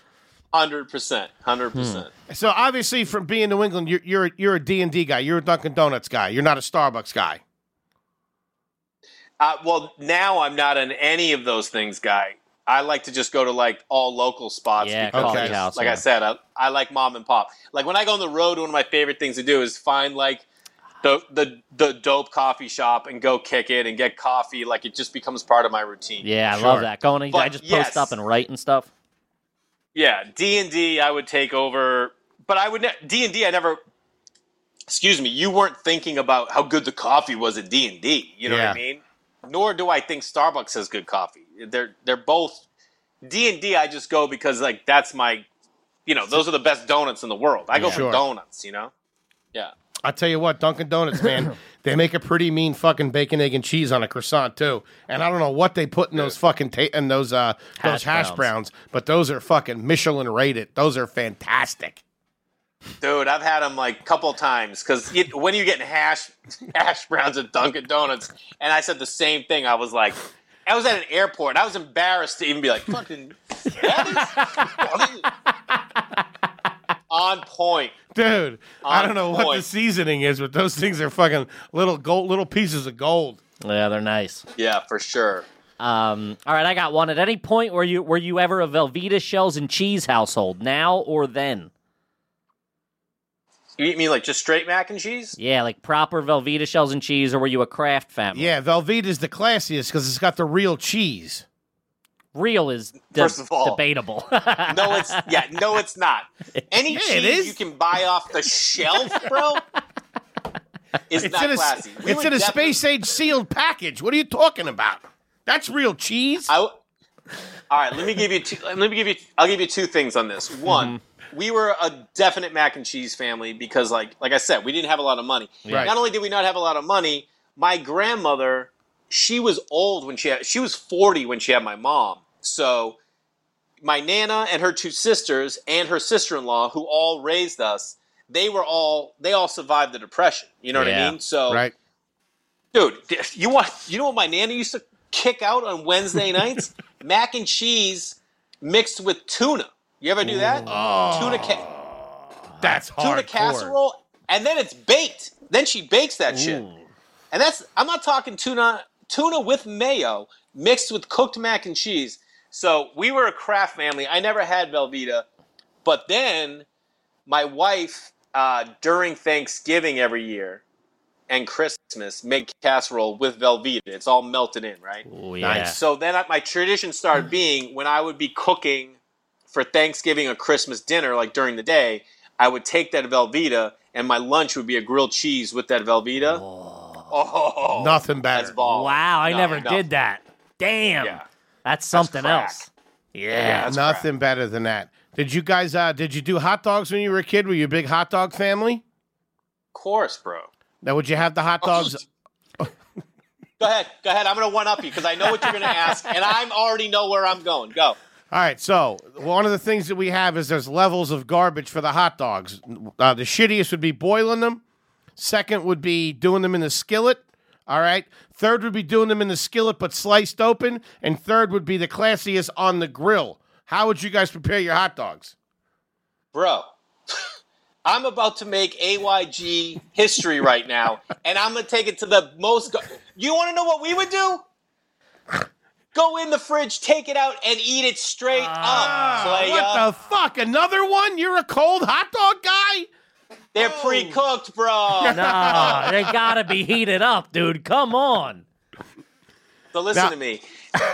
100%. So obviously, from being in New England, you're a D&D guy. You're a Dunkin' Donuts guy. You're not a Starbucks guy. Well, now I'm not in any of those things, guy. I like to just go to like all local spots. Yeah, because coffee house. Like I said, I like mom and pop. Like when I go on the road, one of my favorite things to do is find like the dope coffee shop and go kick it and get coffee. Like it just becomes part of my routine. Yeah, I love that. I just post up and write and stuff. Yeah, D&D I would take over, but I would D&D I never. Excuse me, you weren't thinking about how good the coffee was at D&D. You know what I mean? Nor do I think Starbucks has good coffee. They're both D&D. I just go because like that's my, those are the best donuts in the world. I go for donuts. Yeah. I'll tell you what, Dunkin' Donuts, man, they make a pretty mean fucking bacon, egg, and cheese on a croissant too. And I don't know what they put in those fucking those hash browns, but those are fucking Michelin rated. Those are fantastic. Dude, I've had them like a couple times because when you get hash browns at Dunkin' Donuts, and I said the same thing. I was like, I was at an airport. I was embarrassed to even be like, fucking, on point. Dude, I don't know what the seasoning is, but those things are fucking little pieces of gold. Yeah, they're nice. Yeah, for sure. All right, I got one. At any point, were you ever a Velveeta shells and cheese household, now or then? You mean like just straight mac and cheese? Yeah, like proper Velveeta shells and cheese, or were you a Kraft family? Yeah, Velveeta's the classiest because it's got the real cheese. Real is first of all debatable. No, it's not. Any cheese you can buy off the shelf, bro, is not classy. It's in a space age sealed package. What are you talking about? That's real cheese. All right, let me give you two. I'll give you two things on this. One. We were a definite mac and cheese family because, like I said, we didn't have a lot of money. Right. Not only did we not have a lot of money, my grandmother, she was old when she was 40 when she had my mom. So my Nana and her two sisters and her sister-in-law, who all raised us, they all survived the Depression. You know what I mean? So, right. Dude, you know what my Nana used to kick out on Wednesday nights? Mac and cheese mixed with tuna. You ever do that? That's hardcore. Tuna casserole, and then it's baked. Then she bakes that shit. And I'm not talking tuna with mayo mixed with cooked mac and cheese. So we were a Kraft family. I never had Velveeta. But then my wife, during Thanksgiving every year and Christmas, made casserole with Velveeta. It's all melted in, right? Oh, yeah. Nice. So then my tradition started being when I would be cooking for Thanksgiving or Christmas dinner, like during the day, I would take that Velveeta, and my lunch would be a grilled cheese with that Velveeta. Oh, nothing better. That's ball. Wow, I never did that. Damn, that's something else. Yeah, nothing better than that. Did you guys? Did you do hot dogs when you were a kid? Were you a big hot dog family? Of course, bro. Now, would you have the hot dogs? Go ahead. I'm going to one up you because I know what you're going to ask, and I already know where I'm going. Go. All right, so one of the things that we have is there's levels of garbage for the hot dogs. The shittiest would be boiling them. Second would be doing them in the skillet. All right. Third would be doing them in the skillet but sliced open. And third would be the classiest on the grill. How would you guys prepare your hot dogs? Bro, I'm about to make AYG history right now, and I'm going to take it to the most... You want to know what we would do? Go in the fridge, take it out, and eat it straight up, playa. What the fuck? Another one? You're a cold hot dog guy? They're pre-cooked, bro. No, they gotta be heated up, dude. Come on. So listen to me.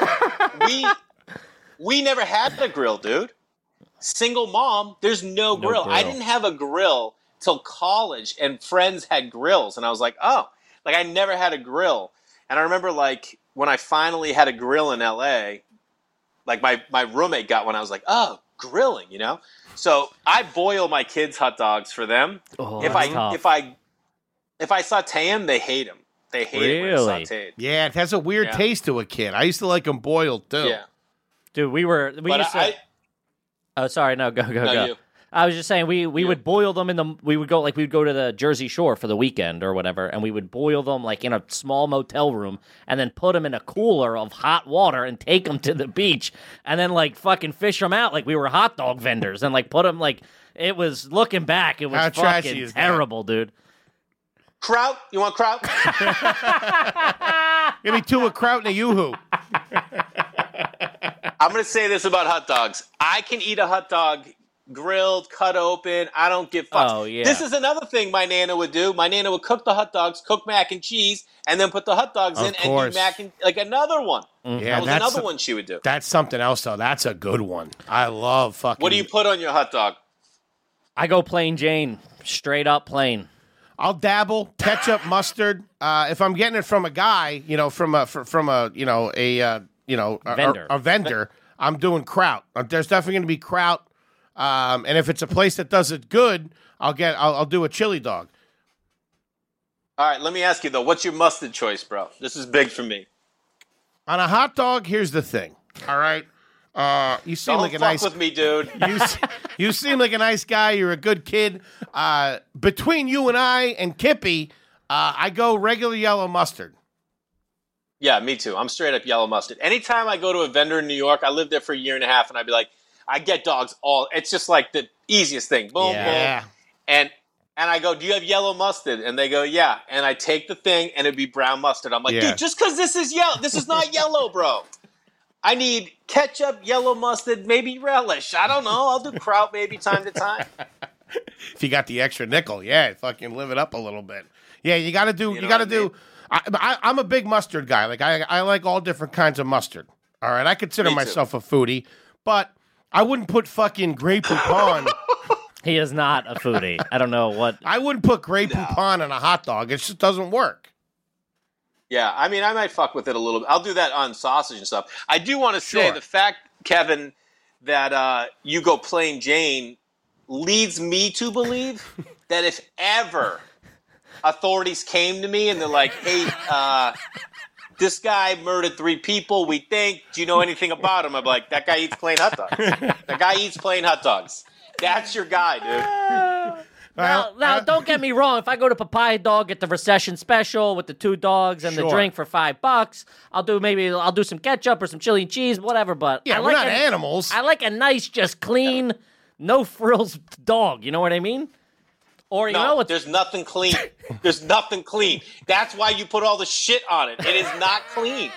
We never had a grill, dude. Single mom, there's no grill. I didn't have a grill till college, and friends had grills, and I was like, oh, like I never had a grill. And I remember like when I finally had a grill in LA, like my roommate got one. I was like, oh, grilling, you know. So I boil my kids' hot dogs for them. Oh, if I saute them, they hate them. They hate it when it's sauteed. Yeah, it has a weird taste to a kid. I used to like them boiled too. Yeah, dude, we used to. Oh, sorry, no, go. You. I was just saying we would boil them we would go to the Jersey Shore for the weekend or whatever, and we would boil them like in a small motel room and then put them in a cooler of hot water and take them to the beach and then like fucking fish them out like we were hot dog vendors and like put them like it was looking back it was fucking terrible, dude. Kraut? You want kraut? Give me 2 of kraut and a yoo-hoo. I'm going to say this about hot dogs. I can eat a hot dog grilled, cut open. I don't give fucks. Oh, yeah. This is another thing my Nana would do. My Nana would cook the hot dogs, cook mac and cheese, and then put the hot dogs in and do mac and like another one. Mm-hmm. Yeah, that was another one she would do. That's something else, though. That's a good one. I love fucking... What do you put on your hot dog? I go plain Jane. Straight up plain. I'll dabble, ketchup, mustard. If I'm getting it from a guy, you know, from a vendor, I'm doing kraut. There's definitely going to be kraut. And if it's a place that does it good, I'll do a chili dog. All right, let me ask you though, what's your mustard choice, bro? This is big for me. On a hot dog, here's the thing. All right, you seem Don't like a fuck nice with me, dude. You seem like a nice guy. You're a good kid. Between you and I and Kippy, I go regular yellow mustard. Yeah, me too. I'm straight up yellow mustard. Anytime I go to a vendor in New York, I lived there for a year and a half, and I'd be like, I get dogs it's just like the easiest thing. Boom, boom. And I go, do you have yellow mustard? And they go, yeah. And I take the thing, and it'd be brown mustard. I'm like, dude, just because this is yellow, this is not yellow, bro. I need ketchup, yellow mustard, maybe relish. I don't know. I'll do kraut maybe time to time. If you got the extra nickel, fucking live it up a little bit. Yeah, you got to do. You got to do. I'm a big mustard guy. Like I like all different kinds of mustard. All right, I consider myself a foodie, but I wouldn't put fucking Grey Poupon. He is not a foodie. I don't know what. I wouldn't put Grey Poupon on a hot dog. It just doesn't work. Yeah, I mean, I might fuck with it a little bit. I'll do that on sausage and stuff. I do want to say the fact, Kevin, that you go plain Jane leads me to believe that if ever authorities came to me and they're like, hey, this guy murdered 3 people, we think, do you know anything about him? I'm like, that guy eats plain hot dogs. That guy eats plain hot dogs. That's your guy, dude. Now, don't get me wrong. If I go to Papaya Dog, get the recession special with the 2 dogs and the drink for $5, I'll do some ketchup or some chili and cheese, whatever. But yeah, we're not animals. I like a nice, just clean, no frills dog. You know what I mean? Or you know what? There's nothing clean. There's nothing clean. That's why you put all the shit on it. It is not clean.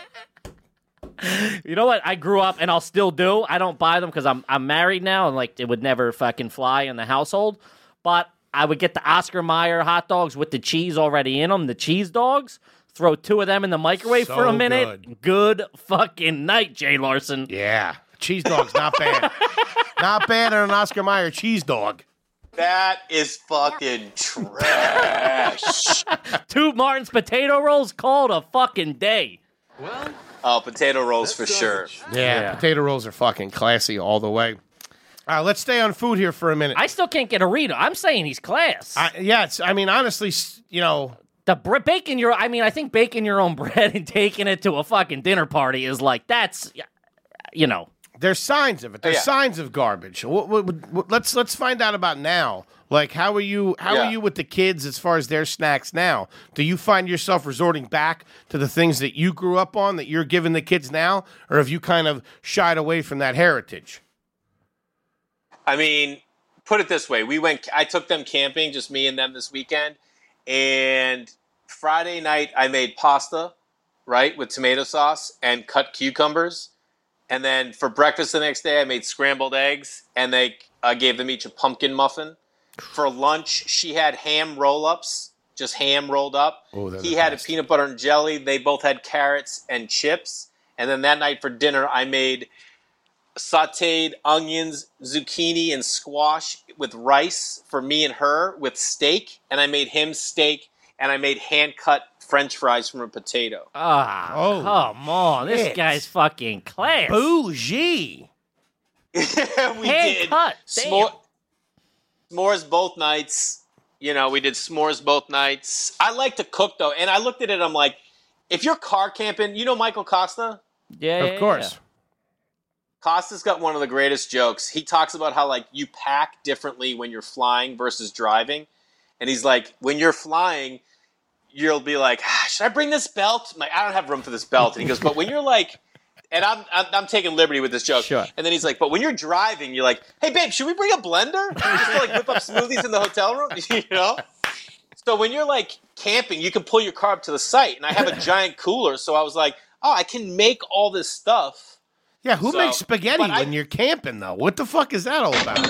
You know what? I grew up, and I'll still do. I don't buy them because I'm married now, and like it would never fucking fly in the household. But I would get the Oscar Mayer hot dogs with the cheese already in them, the cheese dogs. Throw 2 of them in the microwave for a minute. Good fucking night, Jay Larson. Yeah, cheese dog's not bad. Not bad on an Oscar Mayer cheese dog. That is fucking trash. 2 Martin's potato rolls called a fucking day. Oh, potato rolls for sure. Yeah, potato rolls are fucking classy all the way. Let's stay on food here for a minute. I still can't get a read. I'm saying he's class. Honestly, you know... I think baking your own bread and taking it to a fucking dinner party is like, that's, you know... There's signs of it. There's signs of garbage. Let's find out about now. Like, how are you with the kids as far as their snacks now? Do you find yourself resorting back to the things that you grew up on that you're giving the kids now? Or have you kind of shied away from that heritage? I mean, put it this way. I took them camping, just me and them this weekend. And Friday night I made pasta, right, with tomato sauce and cut cucumbers. And then for breakfast the next day I made scrambled eggs, and I gave them each a pumpkin muffin. For lunch, she had ham roll-ups, just ham rolled up. Oh, he had a peanut butter and jelly. They both had carrots and chips. And then that night for dinner, I made sautéed onions, zucchini, and squash with rice for me and her with steak. And I made him steak, and I made hand-cut French fries from a potato. Oh, come on. This shit. guy's fucking class. Bougie. We did. Cut. Damn. S'mores both nights. We did s'mores both nights. I like to cook, though. And I looked at it, I'm like, if you're car camping, you know Michael Costa? Yeah, Of course. Costa's got one of the greatest jokes. He talks about how, like, you pack differently when you're flying versus driving. And he's like, when you're flying, you'll be like, should I bring this belt? I'm like, I don't have room for this belt. And he goes, but when you're like, and I'm taking liberty with this joke. Sure. And then he's like, but when you're driving, you're like, hey, babe, should we bring a blender? Just to, like, whip up smoothies in the hotel room? So when you're, like, camping, you can pull your car up to the site. And I have a giant cooler. So I was like, I can make all this stuff. Yeah, who makes spaghetti when you're camping, though? What the fuck is that all about?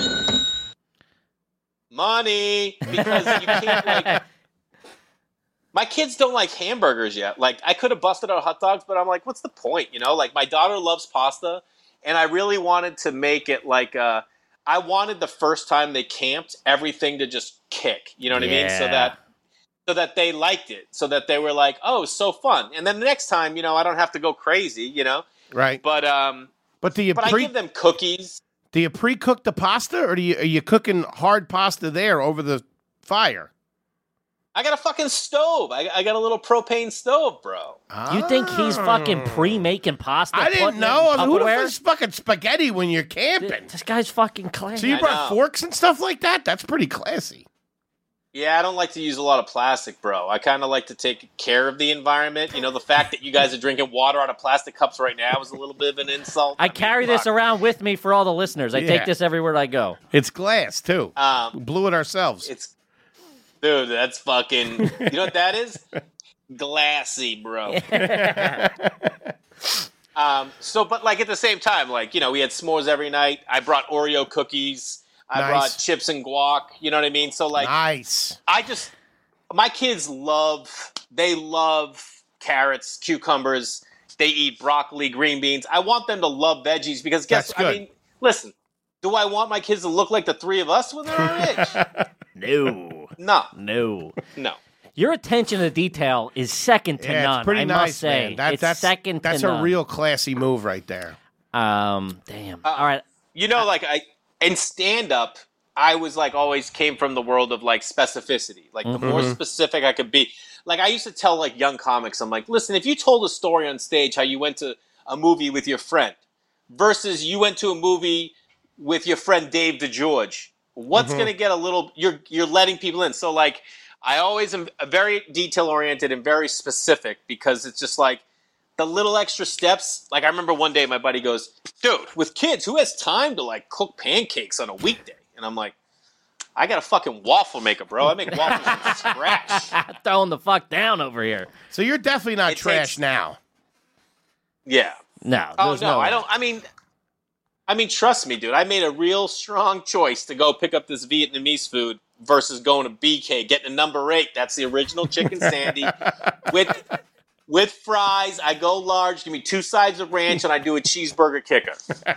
Money. Because you can't, like... My kids don't like hamburgers yet. Like, I could have busted out hot dogs, but I'm like, what's the point, Like, my daughter loves pasta, and I really wanted to make it like I wanted the first time they camped, everything to just kick. You know what I mean? So that they liked it. So that they were like, oh, so fun. And then the next time, I don't have to go crazy, Right. But I give them cookies. Do you pre-cook the pasta, or are you cooking hard pasta there over the fire? I got a fucking stove. I got a little propane stove, bro. You think he's fucking pre-making pasta? I didn't know. Who the fuck fuck's fucking spaghetti when you're camping? This guy's fucking classy. So you brought forks and stuff like that? That's pretty classy. Yeah, I don't like to use a lot of plastic, bro. I kind of like to take care of the environment. The fact that you guys are drinking water out of plastic cups right now is a little bit of an insult. I carry this around with me for all the listeners. I take this everywhere I go. It's glass, too. We blew it ourselves. Dude, that's fucking... You know what that is? Glassy, bro. But like at the same time, like, we had s'mores every night. I brought Oreo cookies. I brought chips and guac. You know what I mean? So, like... Nice. My kids love carrots, cucumbers. They eat broccoli, green beans. I want them to love veggies because listen, do I want my kids to look like the three of us when they're our age? No. Your attention to detail is second to none. It's pretty nice, must say. Man. It's second to none. That's a real classy move right there. Damn. All right. In stand-up, I was like always came from the world of like specificity. Like the more specific I could be. Like I used to tell like young comics, I'm like, listen, if you told a story on stage how you went to a movie with your friend versus you went to a movie with your friend Dave DeGeorge, what's going to get a little, you're letting people in. So like, I always am very detail oriented and very specific because it's just like the little extra steps. Like I remember one day my buddy goes, dude, with kids, who has time to like cook pancakes on a weekday? And I'm like, I got a fucking waffle maker, bro. I make waffles from scratch. Throwing the fuck down over here. So you're definitely not trash now. Yeah. No. Oh no, I don't. I mean, trust me, dude. I made a real strong choice to go pick up this Vietnamese food versus going to BK, getting a number 8. That's the original chicken sandy with fries. I go large. Give me 2 sides of ranch, and I do a cheeseburger kicker.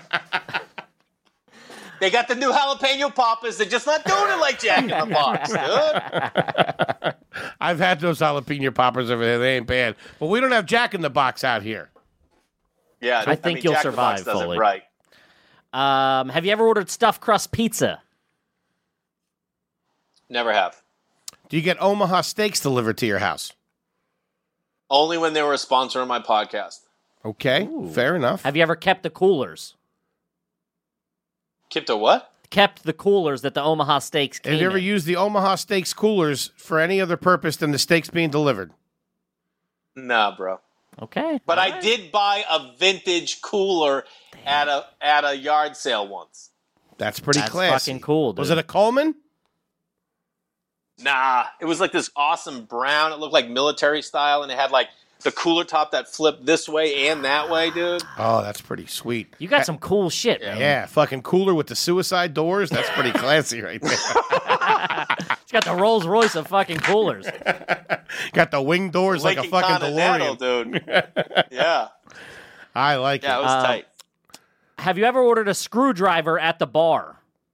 They got the new jalapeno poppers. They're just not doing it like Jack in the Box, dude. I've had those jalapeno poppers over there. They ain't bad. But we don't have Jack in the Box out here. Yeah, I think you'll Jack survive in the Box does fully. it right. Have you ever ordered stuffed crust pizza? Never have. Do you get Omaha steaks delivered to your house? Only when they were a sponsor of my podcast. Okay, fair enough. Have you ever kept the coolers? Kept a what? Kept the coolers that the Omaha steaks came Have you ever in. used the Omaha steaks coolers for any other purpose than the steaks being delivered? Nah, bro. Okay. But I did buy a vintage cooler at a yard sale once. That's pretty That's classy. fucking cool, dude. Was it a Coleman? Nah, it was like this awesome brown. It looked like military style, and it had like the cooler top that flipped this way and that way, dude. Oh, that's pretty sweet. You got some cool shit, man. Yeah, fucking cooler with the suicide doors. That's pretty classy right there. It's got the Rolls Royce of fucking coolers. Got the wing doors like a Lincoln fucking Continental, DeLorean. dude. Yeah. I like Yeah, it it. was tight. Have you ever ordered a screwdriver at the bar?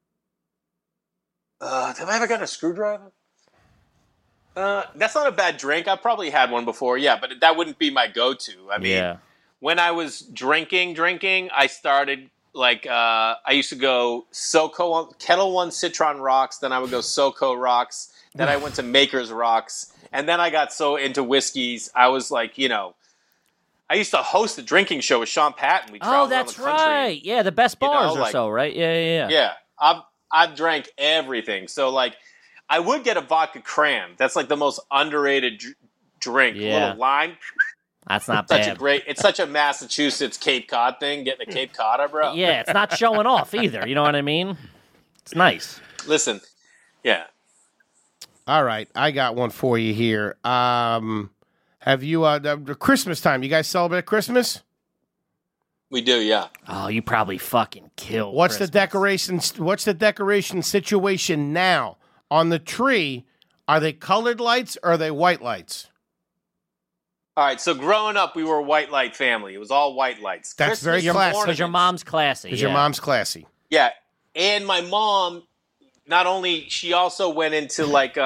Have I ever got a screwdriver? That's not a bad drink. I've probably had one before, yeah, but that wouldn't be my go-to. I mean, when I was drinking, I started like I used to go Kettle One Citron Rocks, then I would go SoCo Rocks, then I went to Maker's Rocks, and then I got so into whiskeys, I was like, I used to host a drinking show with Sean Patton. We traveled around the country. Right. Yeah, the best bars or so, right? Yeah. Yeah, I've drank everything. So like, I would get a vodka cran. That's like the most underrated drink. Yeah. A little lime. That's not Such bad. it's such a Massachusetts Cape Cod thing. Getting a Cape Codder, bro. Yeah, it's not showing off either. You know what I mean? It's nice. Listen, yeah. All right, I got one for you here. Have you the Christmas time? You guys celebrate Christmas? We do, yeah. Oh, you probably fucking killed. What's Christmas. the decoration? What's the decoration situation now on the tree? Are they colored lights or are they white lights? All right, so growing up, we were a white light family. It was all white lights. That's very classy. Because your mom's classy. Because your mom's classy. Yeah, and my mom, she also went into like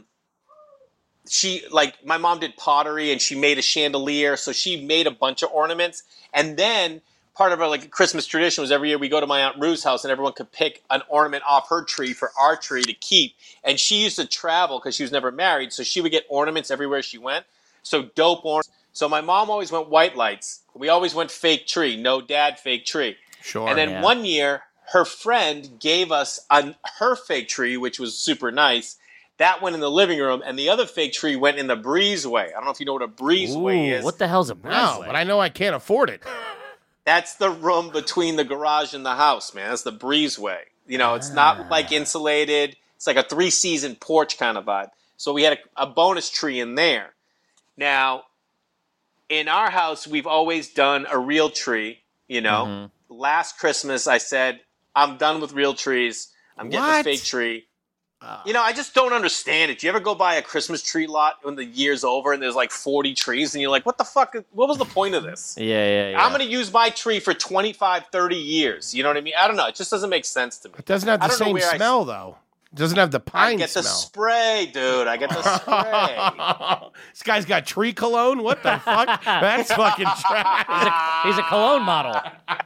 my mom did pottery and she made a chandelier, so she made a bunch of ornaments. And then part of our like Christmas tradition was every year we go to my Aunt Rue's house and everyone could pick an ornament off her tree for our tree to keep. And she used to travel because she was never married, so she would get ornaments everywhere she went. So dope ornaments. So my mom always went white lights. We always went fake tree. No dad, fake tree. Sure. And then one year, her friend gave us her fake tree, which was super nice. That went in the living room, and the other fake tree went in the breezeway. I don't know if you know what a breezeway is. What the hell's a breezeway? No, but I know I can't afford it. That's the room between the garage and the house, man. That's the breezeway. It's not like insulated. It's like a 3-season porch kind of vibe. So we had a bonus tree in there. Now, in our house, we've always done a real tree, Last Christmas, I said, I'm done with real trees. I'm getting a fake tree. I just don't understand it. Do you ever go by a Christmas tree lot when the year's over and there's like 40 trees and you're like, what the fuck? What was the point of this? Yeah. I'm going to use my tree for 25, 30 years. You know what I mean? I don't know. It just doesn't make sense to me. It doesn't have the same smell, though. It doesn't have the pine smell. I get the spray, dude. I get the spray. This guy's got tree cologne? What the fuck? That's fucking trash. He's a cologne model.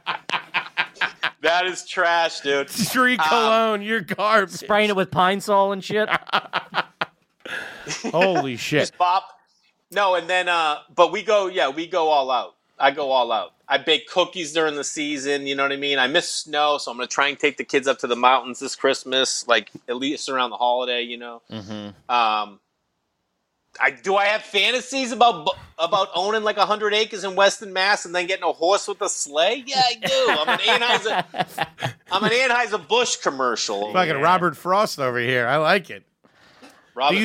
That is trash, dude. Tree cologne, you're garbage. Spraying it with Pine Sol and shit. Holy shit. Just bop. No, and then, but we go all out. I go all out. I bake cookies during the season, you know what I mean? I miss snow, so I'm going to try and take the kids up to the mountains this Christmas, like at least around the holiday, Mm-hmm. Do I have fantasies about owning like 100 acres in Western Mass and then getting a horse with a sleigh? Yeah, I do. I'm an Anheuser-Busch commercial. Fucking Robert Frost over here. I like it. Robert,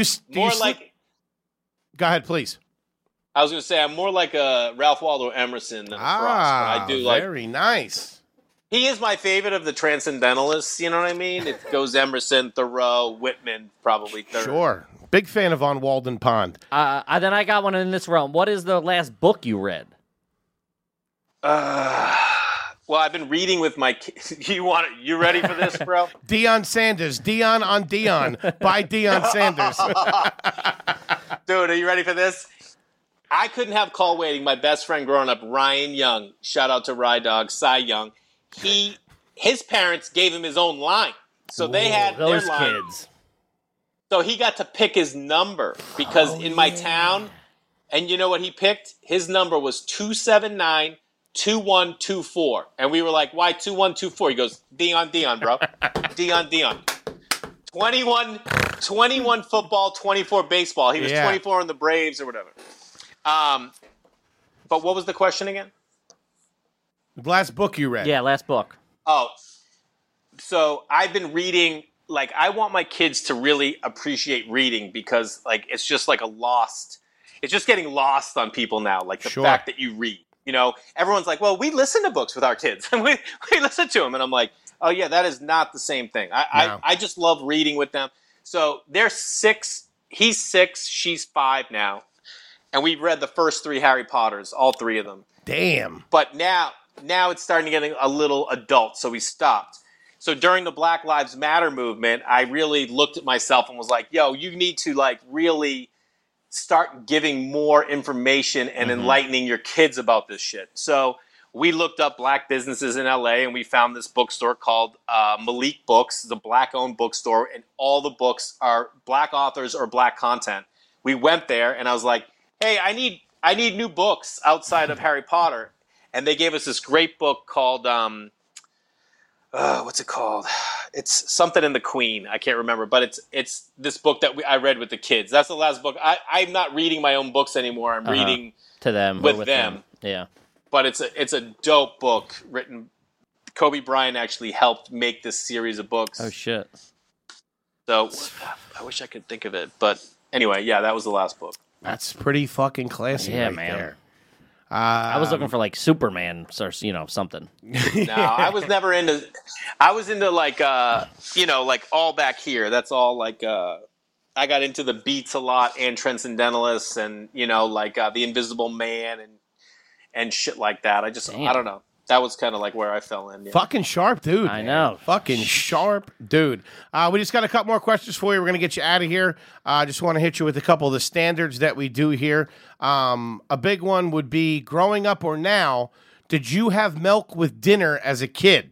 Go ahead, please. I was going to say I'm more like a Ralph Waldo Emerson than a Frost. But I do very nice. He is my favorite of the Transcendentalists. You know what I mean? It goes Emerson, Thoreau, Whitman, probably third. Sure. Big fan of On Walden Pond. Then I got one in this realm. What is the last book you read? Well, I've been reading with my kids. You ready for this, bro? Deion Sanders. Deion on Deion by Deion Sanders. Dude, are you ready for this? I couldn't have call waiting. My best friend growing up, Ryan Young. Shout out to Rye Dog, Cy Young. His parents gave him his own line. So they had those their line. kids. So he got to pick his number because in my town, and you know what he picked? His number was 279-2124. And we were like, why 2124? He goes, Deion, bro. Deion. 21 football, 24 baseball. He was 24 in the Braves or whatever. But what was the question again? The last book you read. Yeah, last book. Oh, So I've been reading. Like, I want my kids to really appreciate reading because, like, it's just like it's just getting lost on people now. Like the fact that you read, everyone's like, well, we listen to books with our kids and we listen to them. And I'm like, oh yeah, that is not the same thing. I just love reading with them. So they're 6, he's 6, she's 5 now. And we've read the first 3 Harry Potters, all 3 of them. Damn. But now it's starting to get a little adult. So we stopped. So during the Black Lives Matter movement, I really looked at myself and was like, yo, you need to like really start giving more information and enlightening your kids about this shit. So we looked up black businesses in LA and we found this bookstore called Malik Books, the black-owned bookstore, and all the books are black authors or black content. We went there and I was like, hey, I need new books outside of Harry Potter. And they gave us this great book called... what's it called? It's something in the Queen. I can't remember, but it's this book that I read with the kids. That's the last book. I'm not reading my own books anymore. I'm reading to them with them. Yeah, but it's a dope book written. Kobe Bryant actually helped make this series of books. Oh shit! So I wish I could think of it, but anyway, yeah, that was the last book. That's pretty fucking classy. Yeah, right man. There. I was looking for like Superman or something. No, I was never into. I was into like like All Back Here. That's all like. I got into the Beats a lot and Transcendentalists and like The Invisible Man and shit like that. I don't know. That was kind of like where I fell in. Yeah. Fucking sharp dude. I know. Fucking sharp dude. We just got a couple more questions for you. We're going to get you out of here. I just want to hit you with a couple of the standards that we do here. A big one would be growing up or now, did you have milk with dinner as a kid?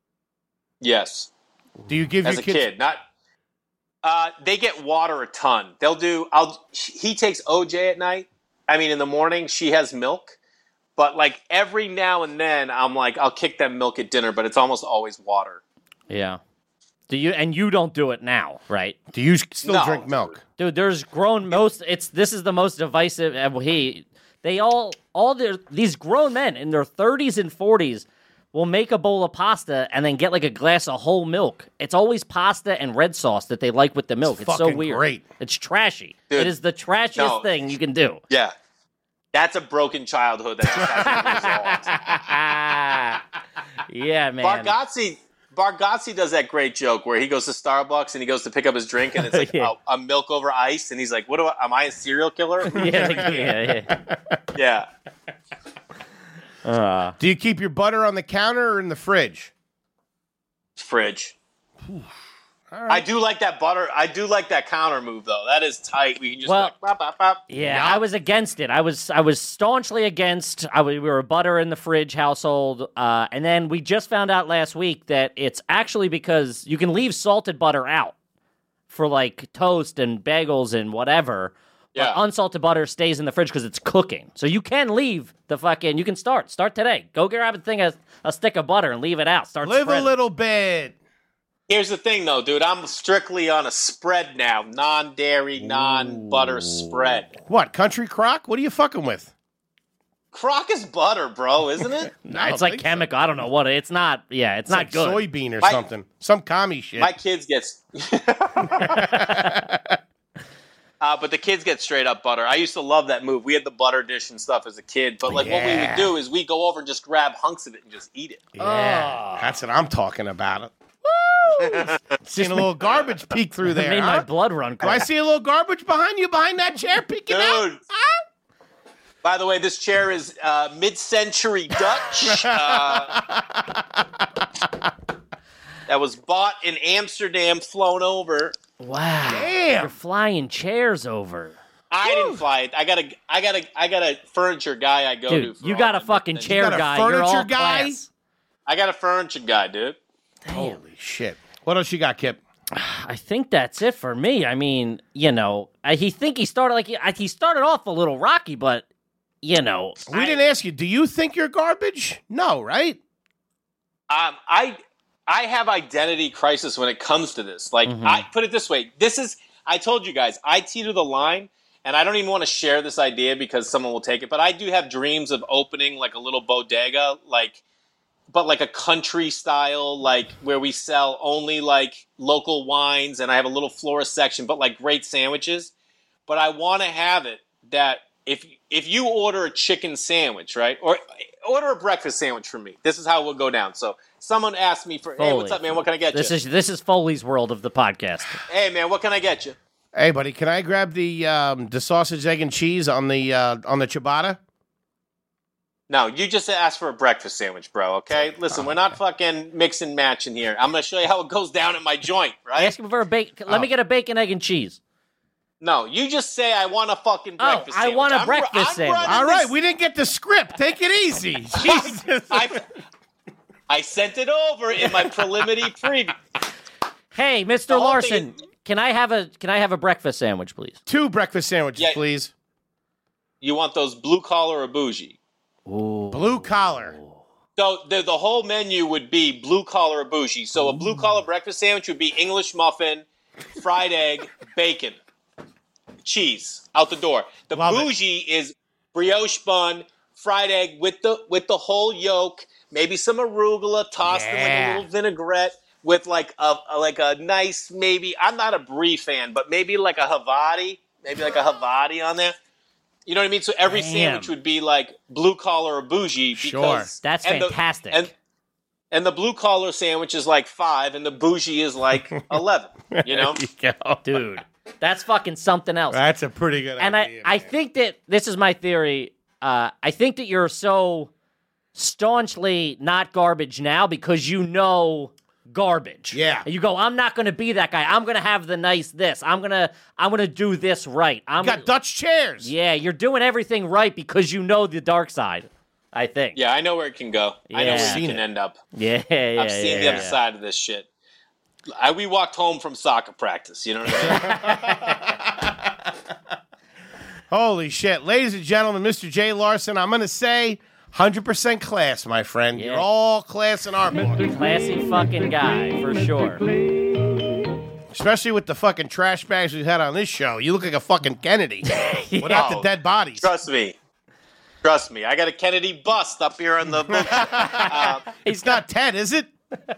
Yes. Do you give as your a kids... kid? Not. They get water a ton. They'll do. He takes OJ at night. I mean, in the morning, she has milk. But like every now and then, I'm like, I'll kick them milk at dinner, but it's almost always water. Yeah. You don't do it now, right? Do you still drink milk? Dude, there's this is the most divisive. These grown men in their 30s and 40s will make a bowl of pasta and then get like a glass of whole milk. It's always pasta and red sauce that they like with the milk. It's so weird. Great. It's trashy. Dude, it is the trashiest thing you can do. Yeah. That's a broken childhood that just hasn't resolved. Yeah, man. Bargatze does that great joke where he goes to Starbucks and he goes to pick up his drink and it's like a milk over ice and he's like, am I a serial killer? Yeah. Do you keep your butter on the counter or in the fridge? Fridge. All right. I do like that butter. I do like that counter move though. That is tight. We can just bop, bop, bop. Yeah, I was against it. I was staunchly against. We were a butter in the fridge household, and then we just found out last week that it's actually because you can leave salted butter out for like toast and bagels and whatever. Yeah. But unsalted butter stays in the fridge because it's cooking. So you can leave you can start today. Go grab a stick of butter and leave it out. Live a little bit. Here's the thing, though, dude. I'm strictly on a spread now. Non-dairy, non-butter spread. What, Country Crock? What are you fucking with? Crock is butter, bro, isn't it? No, it's like chemical. So. I don't know what. It's not. Yeah, it's not like good. Soybean or something. Some commie shit. My kids get... but the kids get straight-up butter. I used to love that move. We had the butter dish and stuff as a kid. But what we would do is we go over and just grab hunks of it and just eat it. Yeah, that's what I'm talking about. Seeing a little garbage peek through there. Made my blood run cold. Do I see a little garbage behind you, behind that chair peeking out? By the way, this chair is mid-century Dutch. That was bought in Amsterdam, flown over. Wow! Damn. You're flying chairs over. I didn't fly it. I got a furniture guy I go to. For you got a fucking chair guy. Furniture You're all guy. Class. I got a furniture guy, dude. Damn. Holy shit! What else you got, Kip? I think that's it for me. I mean, he started off a little rocky, but we didn't ask you. Do you think you're garbage? No, right? I have identity crisis when it comes to this. Like, I put it this way. I told you guys, I teeter the line, and I don't even want to share this idea because someone will take it, but I do have dreams of opening like a little bodega, like like a country style, like where we sell only like local wines, and I have a little florist section, but like great sandwiches. But I want to have it that if you order a chicken sandwich, right, or order a breakfast sandwich from me, this is how it will go down. So someone asked me for, hey, what's up, man? What can I get you? This is Foley's world of the podcast. Hey, man, what can I get you? Hey, buddy, can I grab the sausage, egg, and cheese on the ciabatta? No, you just asked for a breakfast sandwich, bro, okay? Listen, we're not fucking mix and matching here. I'm going to show you how it goes down at my joint, right? Ask him for a bacon. Let me get a bacon, egg, and cheese. No, you just say I want a fucking breakfast sandwich. I want a breakfast sandwich. All right, we didn't get the script. Take it easy. Jesus. I sent it over in my preliminary preview. Hey, Mr. Larson, can I have a breakfast sandwich, please? 2 breakfast sandwiches, please. You want those blue collar or bougie? Ooh. Blue collar. So the whole menu would be blue collar or bougie. So a blue collar breakfast sandwich would be English muffin, fried egg, bacon, cheese out the door. The bougie is brioche bun, fried egg with the whole yolk, maybe some arugula tossed in like a little vinaigrette with like a nice, maybe, I'm not a brie fan, but maybe like a Havarti on there. You know what I mean? So every sandwich would be like blue collar or bougie. Because, that's fantastic. And the blue collar sandwich is like 5, and the bougie is like 11. You know, dude, that's fucking something else. That's a pretty good idea. And I think that this is my theory. I think that you're so staunchly not garbage now because you know garbage. Yeah. You go, I'm not going to be that guy. I'm going to have the nice this. I'm going to do this right. You got Dutch chairs. Yeah, you're doing everything right because you know the dark side, I think. Yeah, I know where it can go. Yeah. I know where it can end up. Yeah, I've seen the other side of this shit. We walked home from soccer practice, you know what I mean? Holy shit. Ladies and gentlemen, Mr. Jay Larson, I'm going to say 100% class, my friend. Yeah. You're all class in our book. Classy fucking guy, for sure. Especially with the fucking trash bags we've had on this show. You look like a fucking Kennedy without the dead bodies. Trust me. I got a Kennedy bust up here in the book. It's not Ted, is it?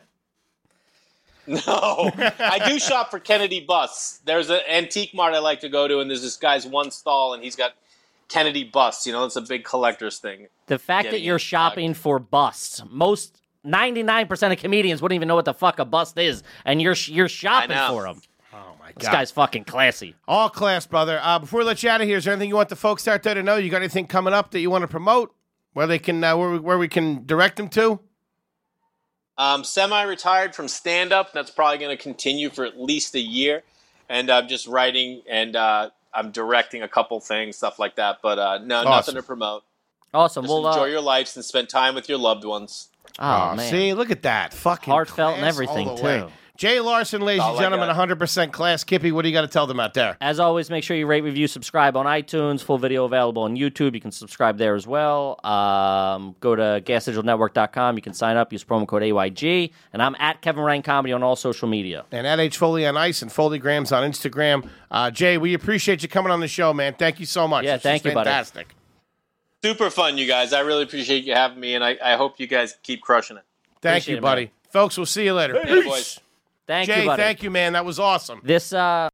No. I do shop for Kennedy busts. There's an antique mart I like to go to, and there's this guy's one stall, and he's got Kennedy busts. You know, it's a big collector's thing. The fact that you're shopping for busts, 99% of comedians wouldn't even know what the fuck a bust is, and you're shopping for them. Oh, my God. This guy's fucking classy. All class, brother. Before we let you out of here, is there anything you want the folks out there to know? You got anything coming up that you want to promote? Where they can, where we can direct them to? Semi-retired from stand-up. That's probably going to continue for at least a year. And I'm just writing, and I'm directing a couple things, stuff like that. But no, nothing to promote. Awesome. Just enjoy your lives and spend time with your loved ones. Oh, man. See, look at that. Fucking heartfelt and class everything, all the way. too. Jay Larson, ladies and gentlemen, 100% class. Kippy, what do you got to tell them out there? As always, make sure you rate, review, subscribe on iTunes. Full video available on YouTube. You can subscribe there as well. Go to gasdigitalnetwork.com. You can sign up. Use promo code AYG. And I'm at Kevin Ryan Comedy on all social media. And at H. Foley on Ice and Foleygrams on Instagram. Jay, we appreciate you coming on the show, man. Thank you so much. Yeah, thank you, fantastic. Buddy. Super fun, you guys. I really appreciate you having me, and I hope you guys keep crushing it. Thank you, buddy. Folks, we'll see you later. Hey, boys. Thank Jay, you, buddy. thank you, man. That was awesome. This